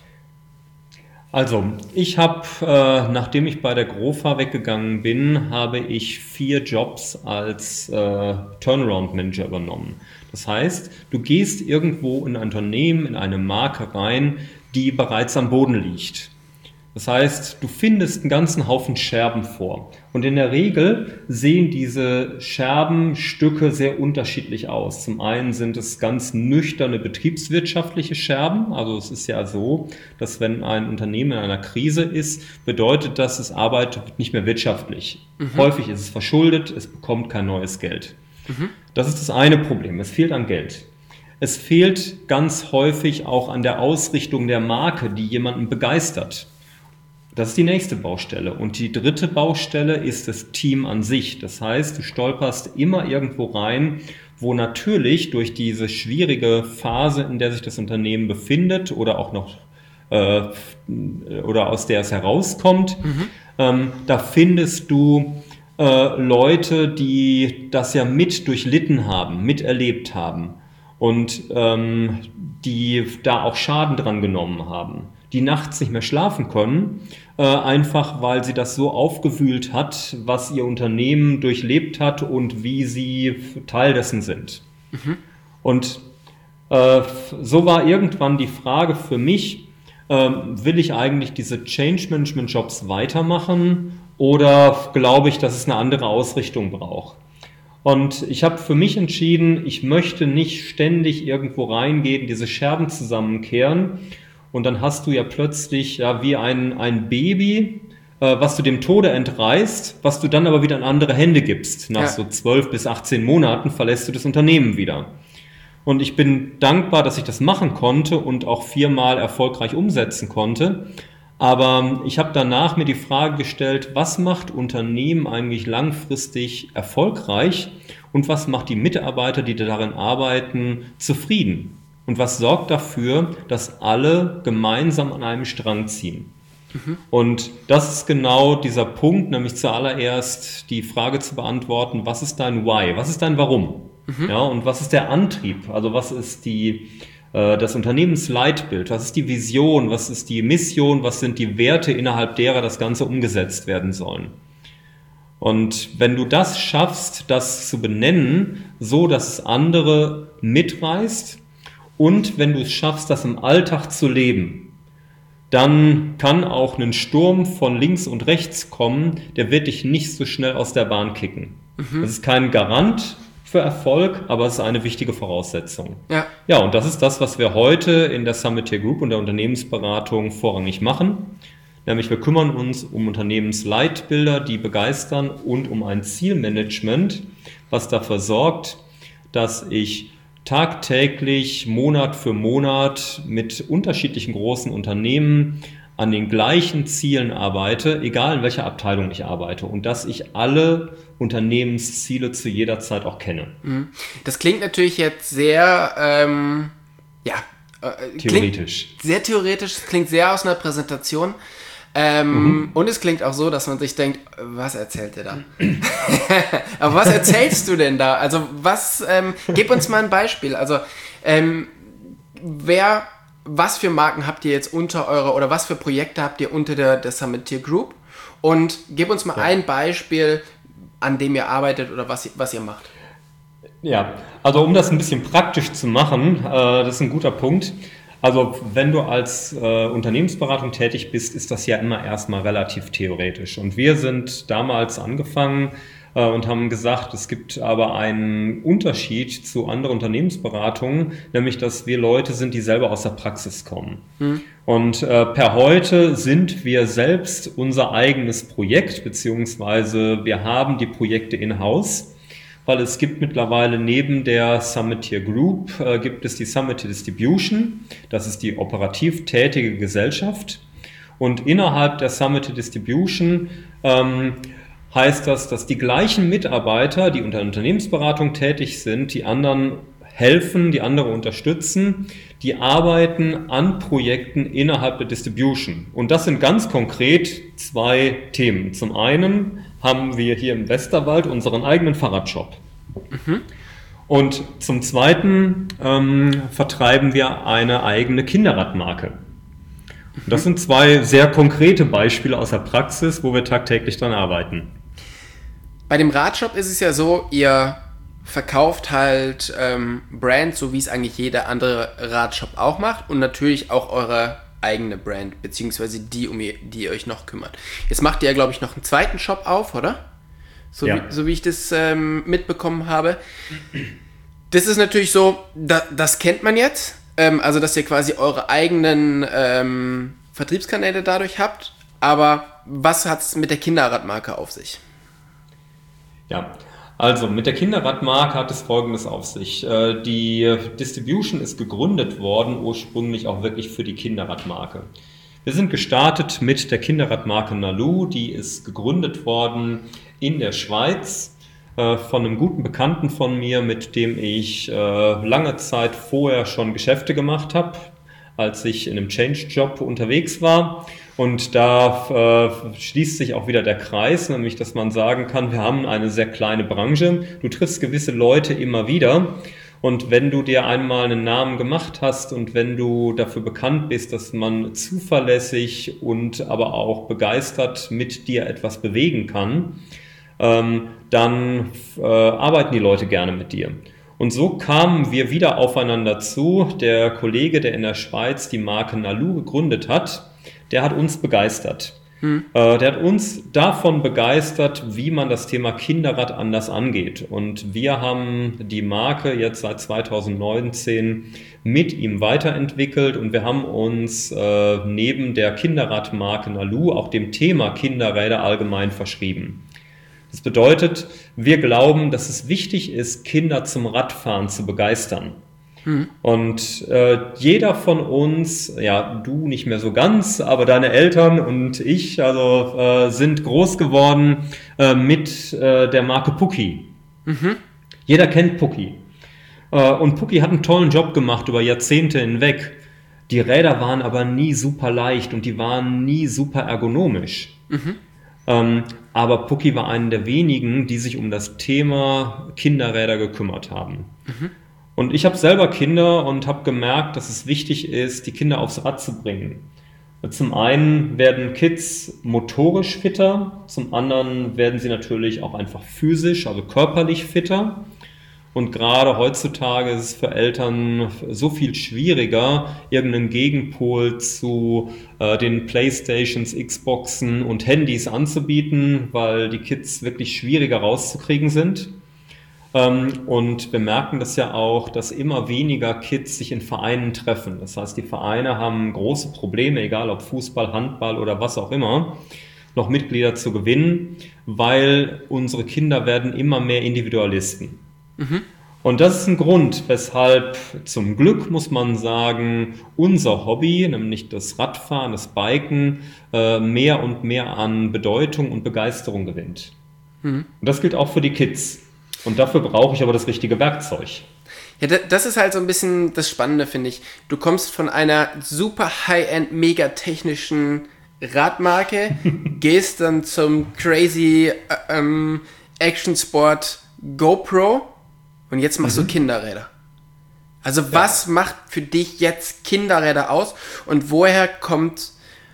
Also, ich habe, nachdem ich bei der Grofa weggegangen bin, habe ich 4 Jobs als Turnaround Manager übernommen. Das heißt, du gehst irgendwo in ein Unternehmen, in eine Marke rein, die bereits am Boden liegt. Das heißt, du findest einen ganzen Haufen Scherben vor. Und in der Regel sehen diese Scherbenstücke sehr unterschiedlich aus. Zum einen sind es ganz nüchterne betriebswirtschaftliche Scherben. Also es ist ja so, dass wenn ein Unternehmen in einer Krise ist, bedeutet das, es arbeitet nicht mehr wirtschaftlich. Häufig ist es verschuldet, es bekommt kein neues Geld. Das ist das eine Problem. Es fehlt an Geld. Es fehlt ganz häufig auch an der Ausrichtung der Marke, die jemanden begeistert. Das ist die nächste Baustelle. Und die dritte Baustelle ist das Team an sich. Das heißt, du stolperst immer irgendwo rein, wo natürlich durch diese schwierige Phase, in der sich das Unternehmen befindet oder auch noch oder aus der es herauskommt, da findest du Leute, die das ja mit durchlitten haben, miterlebt haben. und die da auch Schaden dran genommen haben, die nachts nicht mehr schlafen können, einfach weil sie das so aufgewühlt hat, was ihr Unternehmen durchlebt hat und wie sie Teil dessen sind. Und so war irgendwann die Frage für mich, will ich eigentlich diese Change Management Jobs weitermachen oder glaube ich, dass es eine andere Ausrichtung braucht? Und ich habe für mich entschieden, ich möchte nicht ständig irgendwo reingehen, diese Scherben zusammenkehren und dann hast du ja plötzlich wie ein Baby, was du dem Tode entreißt, was du dann aber wieder in andere Hände gibst. Nach so 12 bis 18 Monaten verlässt du das Unternehmen wieder. Und ich bin dankbar, dass ich das machen konnte und auch 4-mal erfolgreich umsetzen konnte. Aber ich habe danach mir die Frage gestellt, was macht Unternehmen eigentlich langfristig erfolgreich und was macht die Mitarbeiter, die darin arbeiten, zufrieden? Und was sorgt dafür, dass alle gemeinsam an einem Strang ziehen? Und das ist genau dieser Punkt, nämlich zuallererst die Frage zu beantworten, was ist dein Why, was ist dein Warum? Ja, und was ist der Antrieb? Also was ist das Unternehmensleitbild? Was ist die Vision? Was ist die Mission? Was sind die Werte, innerhalb derer das Ganze umgesetzt werden sollen? Und wenn du das schaffst, das zu benennen, so dass es andere mitreißt und wenn du es schaffst, das im Alltag zu leben, dann kann auch ein Sturm von links und rechts kommen, der wird dich nicht so schnell aus der Bahn kicken. Das ist kein Garant für Erfolg, aber es ist eine wichtige Voraussetzung. Ja, und das ist das, was wir heute in der Summit Group und der Unternehmensberatung vorrangig machen. Nämlich wir kümmern uns um Unternehmensleitbilder, die begeistern und um ein Zielmanagement, was dafür sorgt, dass ich tagtäglich, Monat für Monat mit unterschiedlichen großen Unternehmen an den gleichen Zielen arbeite, egal in welcher Abteilung ich arbeite und dass ich alle Unternehmensziele zu jeder Zeit auch kenne. Das klingt natürlich jetzt sehr, theoretisch. Sehr theoretisch, es klingt sehr aus einer Präsentation. Und es klingt auch so, dass man sich denkt, was erzählt der da? Aber was erzählst du denn da? Also gib uns mal ein Beispiel. Also was für Marken habt ihr jetzt unter oder was für Projekte habt ihr unter der Summit Group? Und gib uns mal ein Beispiel, an dem ihr arbeitet oder was ihr macht. Ja, also um das ein bisschen praktisch zu machen, das ist ein guter Punkt. Also wenn du als Unternehmensberatung tätig bist, ist das ja immer erstmal relativ theoretisch. Und wir sind damals angefangen und haben gesagt, es gibt aber einen Unterschied zu anderen Unternehmensberatungen, nämlich dass wir Leute sind, die selber aus der Praxis kommen. Und per heute sind wir selbst unser eigenes Projekt, beziehungsweise wir haben die Projekte in-house. Weil es gibt mittlerweile neben der Summit Group gibt es die Summit Distribution, das ist die operativ tätige Gesellschaft. Und innerhalb der Summit Distribution heißt das, dass die gleichen Mitarbeiter, die unter Unternehmensberatung tätig sind, die anderen helfen, die andere unterstützen, die arbeiten an Projekten innerhalb der Distribution. Und das sind ganz konkret 2 Themen. Zum einen haben wir hier im Westerwald unseren eigenen Fahrradshop. Und zum zweiten vertreiben wir eine eigene Kinderradmarke. Und das sind 2 sehr konkrete Beispiele aus der Praxis, wo wir tagtäglich dran arbeiten. Bei dem Radshop ist es ja so, ihr verkauft halt Brands, so wie es eigentlich jeder andere Radshop auch macht und natürlich auch eure eigene Brand, beziehungsweise die ihr euch noch kümmert. Jetzt macht ihr ja, glaube ich, noch einen zweiten Shop auf, oder? So wie ich das mitbekommen habe. Das ist natürlich so, das kennt man jetzt, also dass ihr quasi eure eigenen Vertriebskanäle dadurch habt, aber was hat es mit der Kinderradmarke auf sich? Ja, also mit der Kinderradmarke hat es Folgendes auf sich. Die Distribution ist gegründet worden, ursprünglich auch wirklich für die Kinderradmarke. Wir sind gestartet mit der Kinderradmarke Nalu, die ist gegründet worden in der Schweiz von einem guten Bekannten von mir, mit dem ich lange Zeit vorher schon Geschäfte gemacht habe, als ich in einem Change-Job unterwegs war. Und da schließt sich auch wieder der Kreis, nämlich dass man sagen kann, wir haben eine sehr kleine Branche, du triffst gewisse Leute immer wieder Und wenn du dir einmal einen Namen gemacht hast und wenn du dafür bekannt bist, dass man zuverlässig und aber auch begeistert mit dir etwas bewegen kann, dann arbeiten die Leute gerne mit dir. Und so kamen wir wieder aufeinander zu. Der Kollege, der in der Schweiz die Marke Nalu gegründet hat, der hat uns begeistert. Der hat uns davon begeistert, wie man das Thema Kinderrad anders angeht. Und wir haben die Marke jetzt seit 2019 mit ihm weiterentwickelt und wir haben uns neben der Kinderradmarke Nalu auch dem Thema Kinderräder allgemein verschrieben. Das bedeutet, wir glauben, dass es wichtig ist, Kinder zum Radfahren zu begeistern. Und jeder von uns, ja, du nicht mehr so ganz, aber deine Eltern und ich, sind groß geworden mit der Marke Pucki. Jeder kennt Pucki. Und Pucki hat einen tollen Job gemacht über Jahrzehnte hinweg. Die Räder waren aber nie super leicht und die waren nie super ergonomisch. Aber Pucki war einer der wenigen, die sich um das Thema Kinderräder gekümmert haben. Und ich habe selber Kinder und habe gemerkt, dass es wichtig ist, die Kinder aufs Rad zu bringen. Zum einen werden Kids motorisch fitter, zum anderen werden sie natürlich auch einfach physisch, also körperlich fitter. Und gerade heutzutage ist es für Eltern so viel schwieriger, irgendeinen Gegenpol zu den Playstations, Xboxen und Handys anzubieten, weil die Kids wirklich schwieriger rauszukriegen sind. Und wir merken das ja auch, dass immer weniger Kids sich in Vereinen treffen. Das heißt, die Vereine haben große Probleme, egal ob Fußball, Handball oder was auch immer, noch Mitglieder zu gewinnen, weil unsere Kinder werden immer mehr Individualisten. Und das ist ein Grund, weshalb zum Glück, muss man sagen, unser Hobby, nämlich das Radfahren, das Biken, mehr und mehr an Bedeutung und Begeisterung gewinnt. Und das gilt auch für die Kids. Und dafür brauche ich aber das richtige Werkzeug. Ja, das ist halt so ein bisschen das Spannende, finde ich. Du kommst von einer super High-End, mega technischen Radmarke, gehst dann zum crazy Action-Sport GoPro und jetzt machst du Kinderräder. Also was macht für dich jetzt Kinderräder aus und woher kommt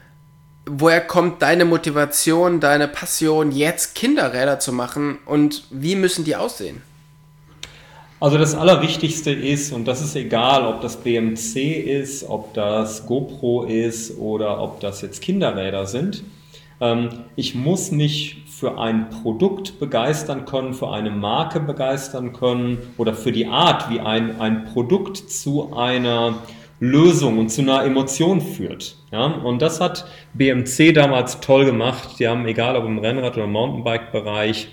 deine Motivation, deine Passion, jetzt Kinderräder zu machen und wie müssen die aussehen? Also das Allerwichtigste ist, und das ist egal, ob das BMC ist, ob das GoPro ist oder ob das jetzt Kinderräder sind, ich muss mich für ein Produkt begeistern können, für eine Marke begeistern können oder für die Art, wie ein Produkt zu einer Lösung und zu einer Emotion führt. Ja? Und das hat BMC damals toll gemacht. Die haben, egal ob im Rennrad- oder Mountainbike-Bereich,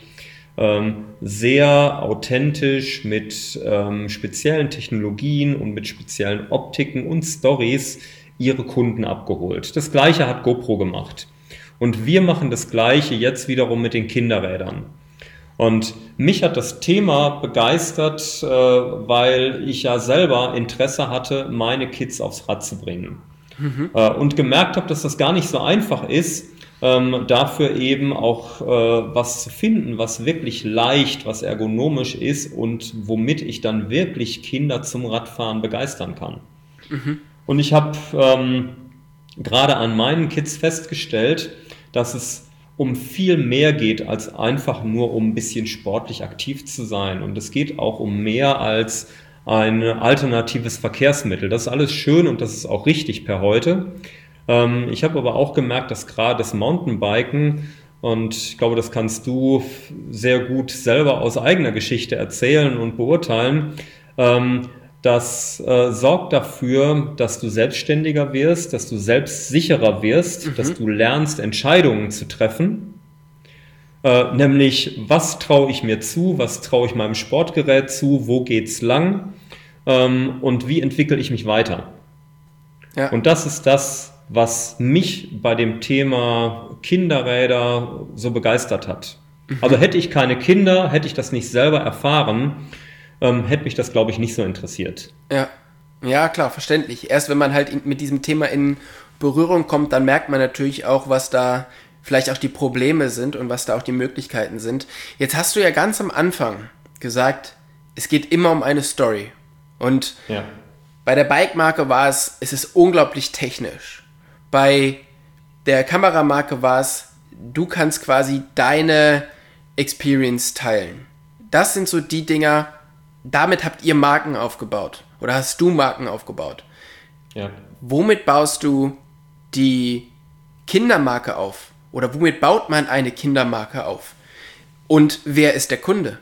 sehr authentisch mit speziellen Technologien und mit speziellen Optiken und Stories ihre Kunden abgeholt. Das Gleiche hat GoPro gemacht. Und wir machen das Gleiche jetzt wiederum mit den Kinderrädern. Und mich hat das Thema begeistert, weil ich ja selber Interesse hatte, meine Kids aufs Rad zu bringen. Und gemerkt habe, dass das gar nicht so einfach ist, dafür eben auch was zu finden, was wirklich leicht, was ergonomisch ist und womit ich dann wirklich Kinder zum Radfahren begeistern kann. Und ich habe gerade an meinen Kids festgestellt, dass es um viel mehr geht, als einfach nur um ein bisschen sportlich aktiv zu sein. Und es geht auch um mehr als ein alternatives Verkehrsmittel. Das ist alles schön und das ist auch richtig per heute. Ich habe aber auch gemerkt, dass gerade das Mountainbiken, und ich glaube, das kannst du sehr gut selber aus eigener Geschichte erzählen und beurteilen, das sorgt dafür, dass du selbstständiger wirst, dass du selbstsicherer wirst, dass du lernst, Entscheidungen zu treffen. Nämlich, was traue ich mir zu, was traue ich meinem Sportgerät zu, wo geht's lang und wie entwickle ich mich weiter. Ja. Und das ist das, was mich bei dem Thema Kinderräder so begeistert hat. Also hätte ich keine Kinder, hätte ich das nicht selber erfahren, hätte mich das, glaube ich, nicht so interessiert. Ja, klar, verständlich. Erst wenn man halt mit diesem Thema in Berührung kommt, dann merkt man natürlich auch, was da vielleicht auch die Probleme sind und was da auch die Möglichkeiten sind. Jetzt hast du ja ganz am Anfang gesagt, es geht immer um eine Story. Und bei der Bike-Marke es ist unglaublich technisch. Bei der Kameramarke du kannst quasi deine Experience teilen. Das sind so die Dinger, damit habt ihr Marken aufgebaut. Oder hast du Marken aufgebaut? Ja. Womit baust du die Kindermarke auf? Oder womit baut man eine Kindermarke auf? Und wer ist der Kunde?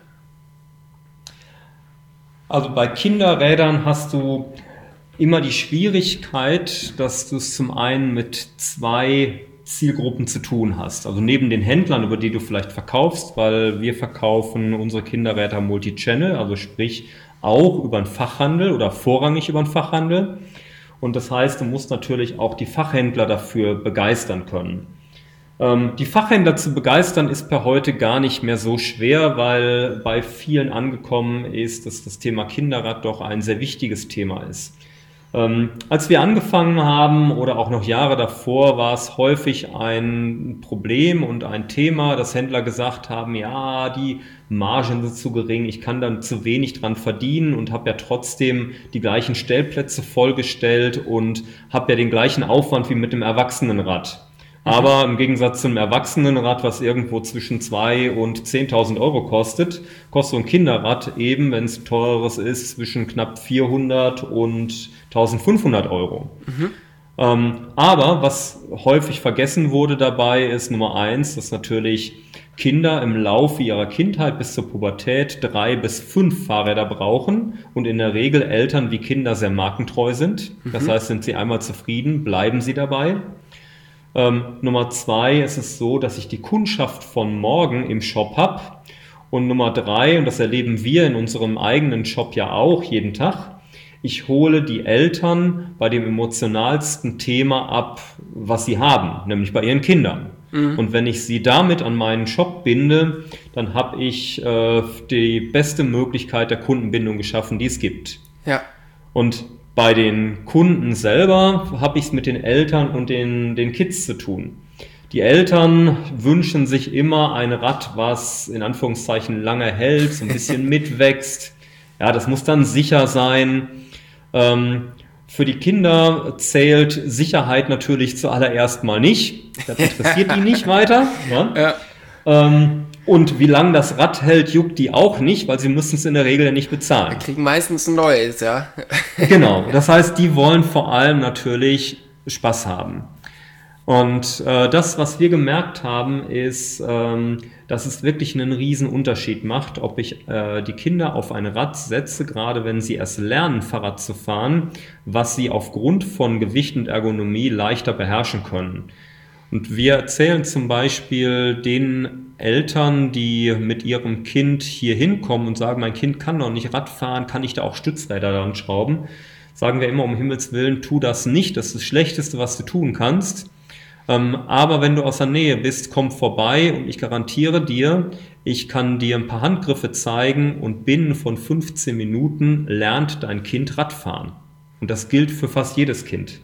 Also bei Kinderrädern hast du immer die Schwierigkeit, dass du es zum einen mit 2 Zielgruppen zu tun hast. Also neben den Händlern, über die du vielleicht verkaufst, weil wir verkaufen unsere Kinderräder Multi-Channel, also sprich auch über den Fachhandel oder vorrangig über den Fachhandel. Und das heißt, du musst natürlich auch die Fachhändler dafür begeistern können. Die Fachhändler zu begeistern ist per heute gar nicht mehr so schwer, weil bei vielen angekommen ist, dass das Thema Kinderrad doch ein sehr wichtiges Thema ist. Als wir angefangen haben oder auch noch Jahre davor, war es häufig ein Problem und ein Thema, dass Händler gesagt haben, ja, die Margen sind zu gering, ich kann dann zu wenig dran verdienen und habe ja trotzdem die gleichen Stellplätze vollgestellt und habe ja den gleichen Aufwand wie mit dem Erwachsenenrad. Aber im Gegensatz zum Erwachsenenrad, was irgendwo zwischen 2.000 und 10.000 Euro kostet so ein Kinderrad eben, wenn es teureres ist, zwischen knapp 400 und 1.500 Euro. Aber was häufig vergessen wurde dabei, ist Nummer 1, dass natürlich Kinder im Laufe ihrer Kindheit bis zur Pubertät 3 bis 5 Fahrräder brauchen und in der Regel Eltern wie Kinder sehr markentreu sind. Das heißt, sind sie einmal zufrieden, bleiben sie dabei. Nummer 2 ist es so, dass ich die Kundschaft von morgen im Shop habe. Und Nummer 3, und das erleben wir in unserem eigenen Shop ja auch jeden Tag, ich hole die Eltern bei dem emotionalsten Thema ab, was sie haben, nämlich bei ihren Kindern. Und wenn ich sie damit an meinen Shop binde, dann habe ich die beste Möglichkeit der Kundenbindung geschaffen, die es gibt. Ja. Und bei den Kunden selber habe ich es mit den Eltern und den Kids zu tun. Die Eltern wünschen sich immer ein Rad, was in Anführungszeichen lange hält, so ein bisschen mitwächst. Ja, das muss dann sicher sein. Für die Kinder zählt Sicherheit natürlich zuallererst mal nicht. Das interessiert die nicht weiter. Ja? Und wie lange das Rad hält, juckt die auch nicht, weil sie müssen es in der Regel ja nicht bezahlen. Die kriegen meistens ein neues, ja. Genau, das heißt, die wollen vor allem natürlich Spaß haben. Und das, was wir gemerkt haben, ist, dass es wirklich einen riesen Unterschied macht, ob ich die Kinder auf ein Rad setze, gerade wenn sie erst lernen, Fahrrad zu fahren, was sie aufgrund von Gewicht und Ergonomie leichter beherrschen können. Und wir erzählen zum Beispiel den Eltern, die mit ihrem Kind hier hinkommen und sagen, mein Kind kann noch nicht Rad fahren, kann ich da auch Stützräder dran schrauben? Sagen wir immer, um Himmels Willen, tu das nicht, das ist das Schlechteste, was du tun kannst. Aber wenn du aus der Nähe bist, komm vorbei und ich garantiere dir, ich kann dir ein paar Handgriffe zeigen und binnen von 15 Minuten lernt dein Kind Radfahren. Und das gilt für fast jedes Kind.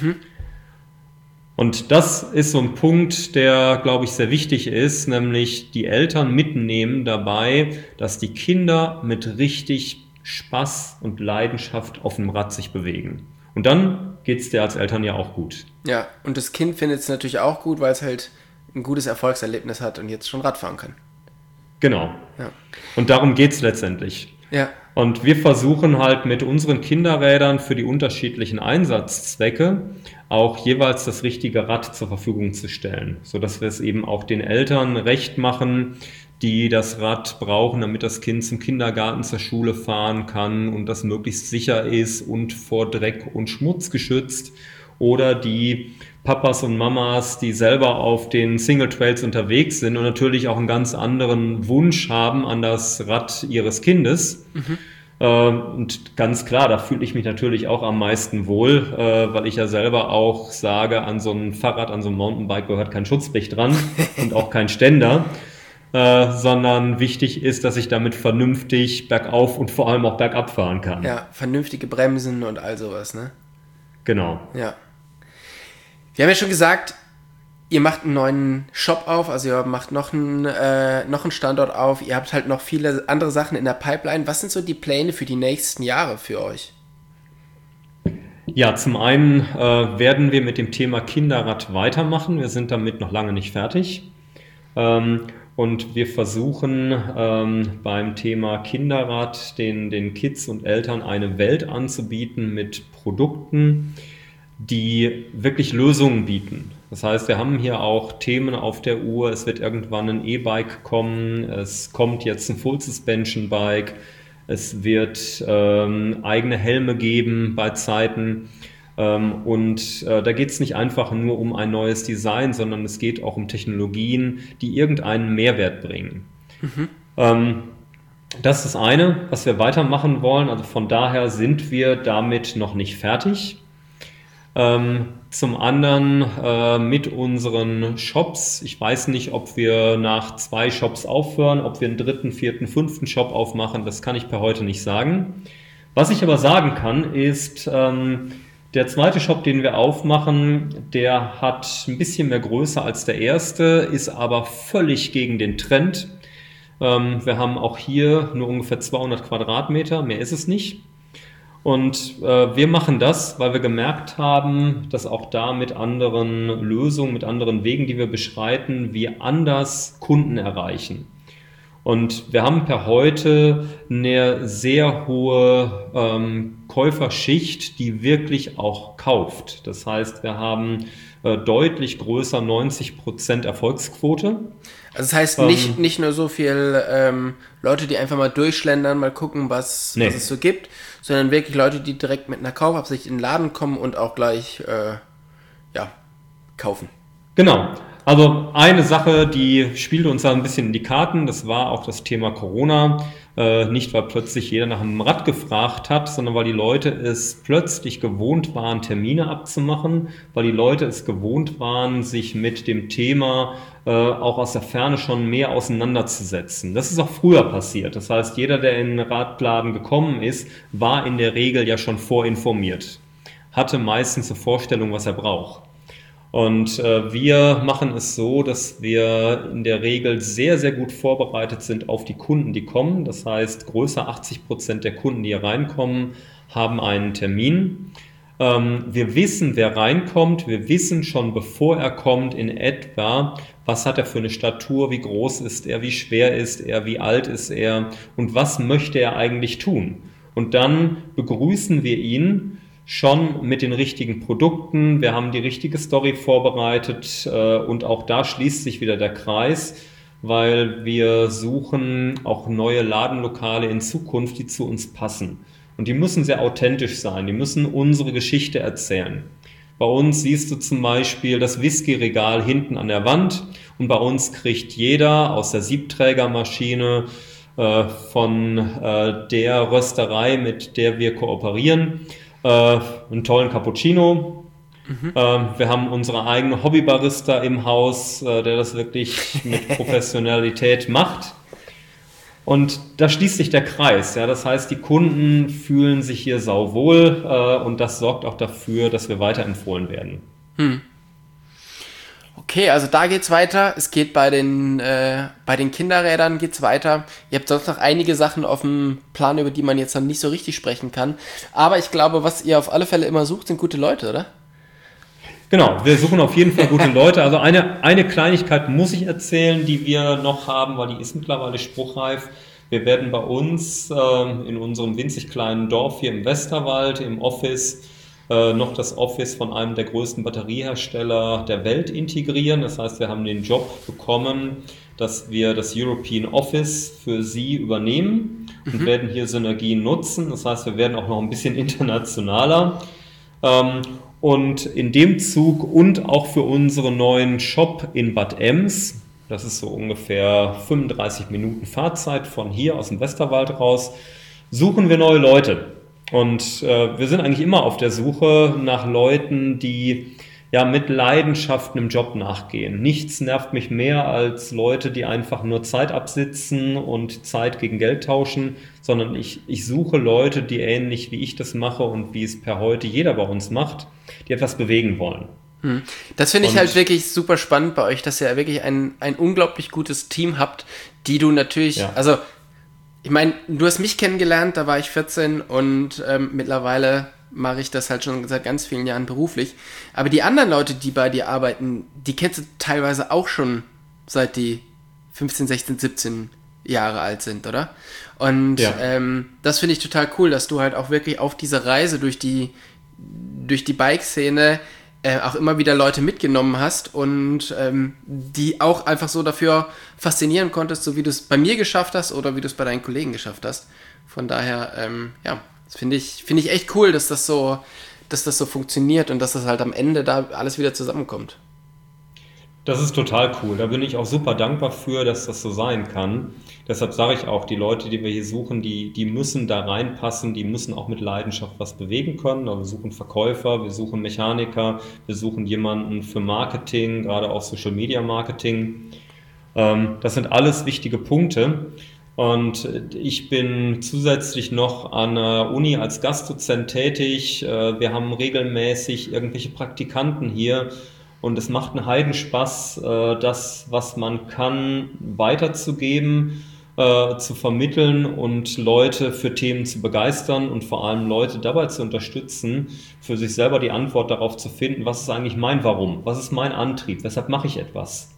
Und das ist so ein Punkt, der, glaube ich, sehr wichtig ist, nämlich die Eltern mitnehmen dabei, dass die Kinder mit richtig Spaß und Leidenschaft auf dem Rad sich bewegen. Und dann geht es dir als Eltern ja auch gut. Ja, und das Kind findet es natürlich auch gut, weil es halt ein gutes Erfolgserlebnis hat und jetzt schon Radfahren kann. Genau. Ja. Und darum geht es letztendlich. Ja. Und wir versuchen halt mit unseren Kinderrädern für die unterschiedlichen Einsatzzwecke auch jeweils das richtige Rad zur Verfügung zu stellen, sodass wir es eben auch den Eltern recht machen, die das Rad brauchen, damit das Kind zum Kindergarten, zur Schule fahren kann und das möglichst sicher ist und vor Dreck und Schmutz geschützt. Oder die Papas und Mamas, die selber auf den Single Trails unterwegs sind und natürlich auch einen ganz anderen Wunsch haben an das Rad ihres Kindes. Und ganz klar, da fühle ich mich natürlich auch am meisten wohl, weil ich ja selber auch sage, an so ein Fahrrad, an so ein Mountainbike gehört kein Schutzblech dran und auch kein Ständer. Sondern wichtig ist, dass ich damit vernünftig bergauf und vor allem auch bergab fahren kann. Ja, vernünftige Bremsen und all sowas, ne? Genau. Ja. Wir haben ja schon gesagt, Ihr macht einen neuen Shop auf, also ihr macht noch einen Standort auf, ihr habt halt noch viele andere Sachen in der Pipeline. Was sind so die Pläne für die nächsten Jahre für euch? Ja, zum einen werden wir mit dem Thema Kinderrad weitermachen. Wir sind damit noch lange nicht fertig. Und wir versuchen beim Thema Kinderrad den Kids und Eltern eine Welt anzubieten mit Produkten, die wirklich Lösungen bieten. Das heißt, wir haben hier auch Themen auf der Uhr. Es wird irgendwann ein E-Bike kommen. Es kommt jetzt ein Full-Suspension-Bike. Es wird eigene Helme geben bei Zeiten. Da geht es nicht einfach nur um ein neues Design, sondern es geht auch um Technologien, die irgendeinen Mehrwert bringen. Das ist das eine, was wir weitermachen wollen. Also von daher sind wir damit noch nicht fertig. Zum anderen mit unseren Shops. Ich weiß nicht, ob wir nach 2 Shops aufhören, ob wir einen 3., 4., 5. Shop aufmachen. Das kann ich per heute nicht sagen. Was ich aber sagen kann, ist, der 2. Shop, den wir aufmachen, der hat ein bisschen mehr Größe als der erste, ist aber völlig gegen den Trend. Wir haben auch hier nur ungefähr 200 Quadratmeter, mehr ist es nicht. Und wir machen das, weil wir gemerkt haben, dass auch da mit anderen Lösungen, mit anderen Wegen, die wir beschreiten, wir anders Kunden erreichen. Und wir haben per heute eine sehr hohe Käuferschicht, die wirklich auch kauft. Das heißt, wir haben deutlich größer 90% Erfolgsquote. Also das heißt nicht nur so viel Leute, die einfach mal durchschlendern, mal gucken, was es so gibt, sondern wirklich Leute, die direkt mit einer Kaufabsicht in den Laden kommen und auch gleich kaufen. Genau. Also eine Sache, die spielte uns da ein bisschen in die Karten, das war auch das Thema Corona. Nicht, weil plötzlich jeder nach einem Rad gefragt hat, sondern weil die Leute es plötzlich gewohnt waren, Termine abzumachen, weil die Leute es gewohnt waren, sich mit dem Thema auch aus der Ferne schon mehr auseinanderzusetzen. Das ist auch früher passiert. Das heißt, jeder, der in den Radladen gekommen ist, war in der Regel ja schon vorinformiert, hatte meistens eine Vorstellung, was er braucht. Und wir machen es so, dass wir in der Regel sehr, sehr gut vorbereitet sind auf die Kunden, die kommen. Das heißt, größer 80% der Kunden, die hier reinkommen, haben einen Termin. Wir wissen, wer reinkommt. Wir wissen schon, bevor er kommt, in etwa, was hat er für eine Statur, wie groß ist er, wie schwer ist er, wie alt ist er und was möchte er eigentlich tun. Und dann begrüßen wir ihn schon mit den richtigen Produkten, wir haben die richtige Story vorbereitet und auch da schließt sich wieder der Kreis, weil wir suchen auch neue Ladenlokale in Zukunft, die zu uns passen. Und die müssen sehr authentisch sein, die müssen unsere Geschichte erzählen. Bei uns siehst du zum Beispiel das Whisky-Regal hinten an der Wand und bei uns kriegt jeder aus der Siebträgermaschine von der Rösterei, mit der wir kooperieren, einen tollen Cappuccino. Wir haben unsere eigene Hobbybarista im Haus, der das wirklich mit Professionalität macht. Und da schließt sich der Kreis. Ja? Das heißt, die Kunden fühlen sich hier sauwohl und das sorgt auch dafür, dass wir weiterempfohlen werden. Okay, also da geht's weiter. Es geht bei den Kinderrädern geht's weiter. Ihr habt sonst noch einige Sachen auf dem Plan, über die man jetzt dann nicht so richtig sprechen kann. Aber ich glaube, was ihr auf alle Fälle immer sucht, sind gute Leute, oder? Genau, wir suchen auf jeden Fall gute Leute. Also eine Kleinigkeit muss ich erzählen, die wir noch haben, weil die ist mittlerweile spruchreif. Wir werden bei uns in unserem winzig kleinen Dorf hier im Westerwald im Office noch das Office von einem der größten Batteriehersteller der Welt integrieren. Das heißt, wir haben den Job bekommen, dass wir das European Office für sie übernehmen und werden hier Synergien nutzen. Das heißt, wir werden auch noch ein bisschen internationaler. Und in dem Zug und auch für unseren neuen Shop in Bad Ems, das ist so ungefähr 35 Minuten Fahrzeit von hier aus dem Westerwald raus, suchen wir neue Leute. Und wir sind eigentlich immer auf der Suche nach Leuten, die ja mit Leidenschaft einem Job nachgehen. Nichts nervt mich mehr als Leute, die einfach nur Zeit absitzen und Zeit gegen Geld tauschen, sondern ich suche Leute, die ähnlich wie ich das mache und wie es per heute jeder bei uns macht, die etwas bewegen wollen. Das finde ich halt wirklich super spannend bei euch, dass ihr wirklich ein unglaublich gutes Team habt, die du natürlich, also ich meine, du hast mich kennengelernt, da war ich 14 und mittlerweile mache ich das halt schon seit ganz vielen Jahren beruflich. Aber die anderen Leute, die bei dir arbeiten, die kennst du teilweise auch schon seit die 15, 16, 17 Jahre alt sind, oder? Und das finde ich total cool, dass du halt auch wirklich auf diese Reise durch die Bike-Szene auch immer wieder Leute mitgenommen hast und die auch einfach so dafür faszinieren konntest, so wie du es bei mir geschafft hast oder wie du es bei deinen Kollegen geschafft hast. Von daher, das finde ich echt cool, dass das so funktioniert und dass das halt am Ende da alles wieder zusammenkommt. Das ist total cool. Da bin ich auch super dankbar für, dass das so sein kann. Deshalb sage ich auch, die Leute, die wir hier suchen, die müssen da reinpassen, die müssen auch mit Leidenschaft was bewegen können. Also wir suchen Verkäufer, wir suchen Mechaniker, wir suchen jemanden für Marketing, gerade auch Social Media Marketing. Das sind alles wichtige Punkte. Und ich bin zusätzlich noch an der Uni als Gastdozent tätig. Wir haben regelmäßig irgendwelche Praktikanten hier. Und es macht einen Heidenspaß, das, was man kann, weiterzugeben, zu vermitteln und Leute für Themen zu begeistern und vor allem Leute dabei zu unterstützen, für sich selber die Antwort darauf zu finden, was ist eigentlich mein Warum, was ist mein Antrieb, weshalb mache ich etwas.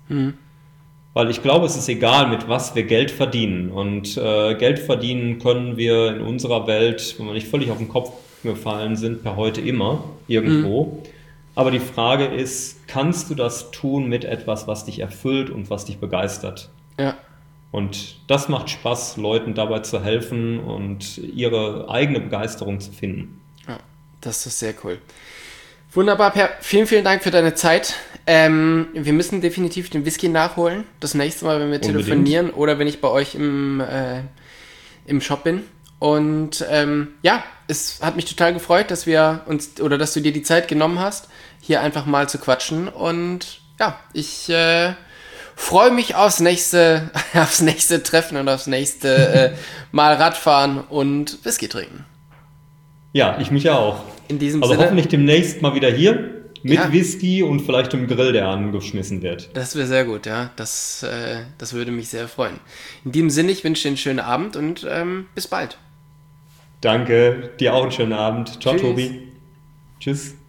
Weil ich glaube, es ist egal, mit was wir Geld verdienen. Und Geld verdienen können wir in unserer Welt, wenn wir nicht völlig auf den Kopf gefallen sind, per heute immer, irgendwo. Aber die Frage ist, kannst du das tun mit etwas, was dich erfüllt und was dich begeistert? Ja. Und das macht Spaß, Leuten dabei zu helfen und ihre eigene Begeisterung zu finden. Ja, das ist sehr cool. Wunderbar, Per. Vielen, vielen Dank für deine Zeit. Wir müssen definitiv den Whisky nachholen. Das nächste Mal, wenn wir telefonieren oder wenn ich bei euch im Shop bin. Und es hat mich total gefreut, dass dass du dir die Zeit genommen hast, hier einfach mal zu quatschen. Und ja, ich freue mich aufs nächste Treffen und aufs nächste Mal Radfahren und Whisky trinken. Ja, ich mich auch. In diesem Sinne. Hoffentlich demnächst mal wieder hier mit Whisky und vielleicht dem Grill, der angeschmissen wird. Das wäre sehr gut, ja. Das würde mich sehr freuen. In diesem Sinne, ich wünsche dir einen schönen Abend und bis bald. Danke, dir auch einen schönen Abend. Ciao, Tschüss. Tobi. Tschüss.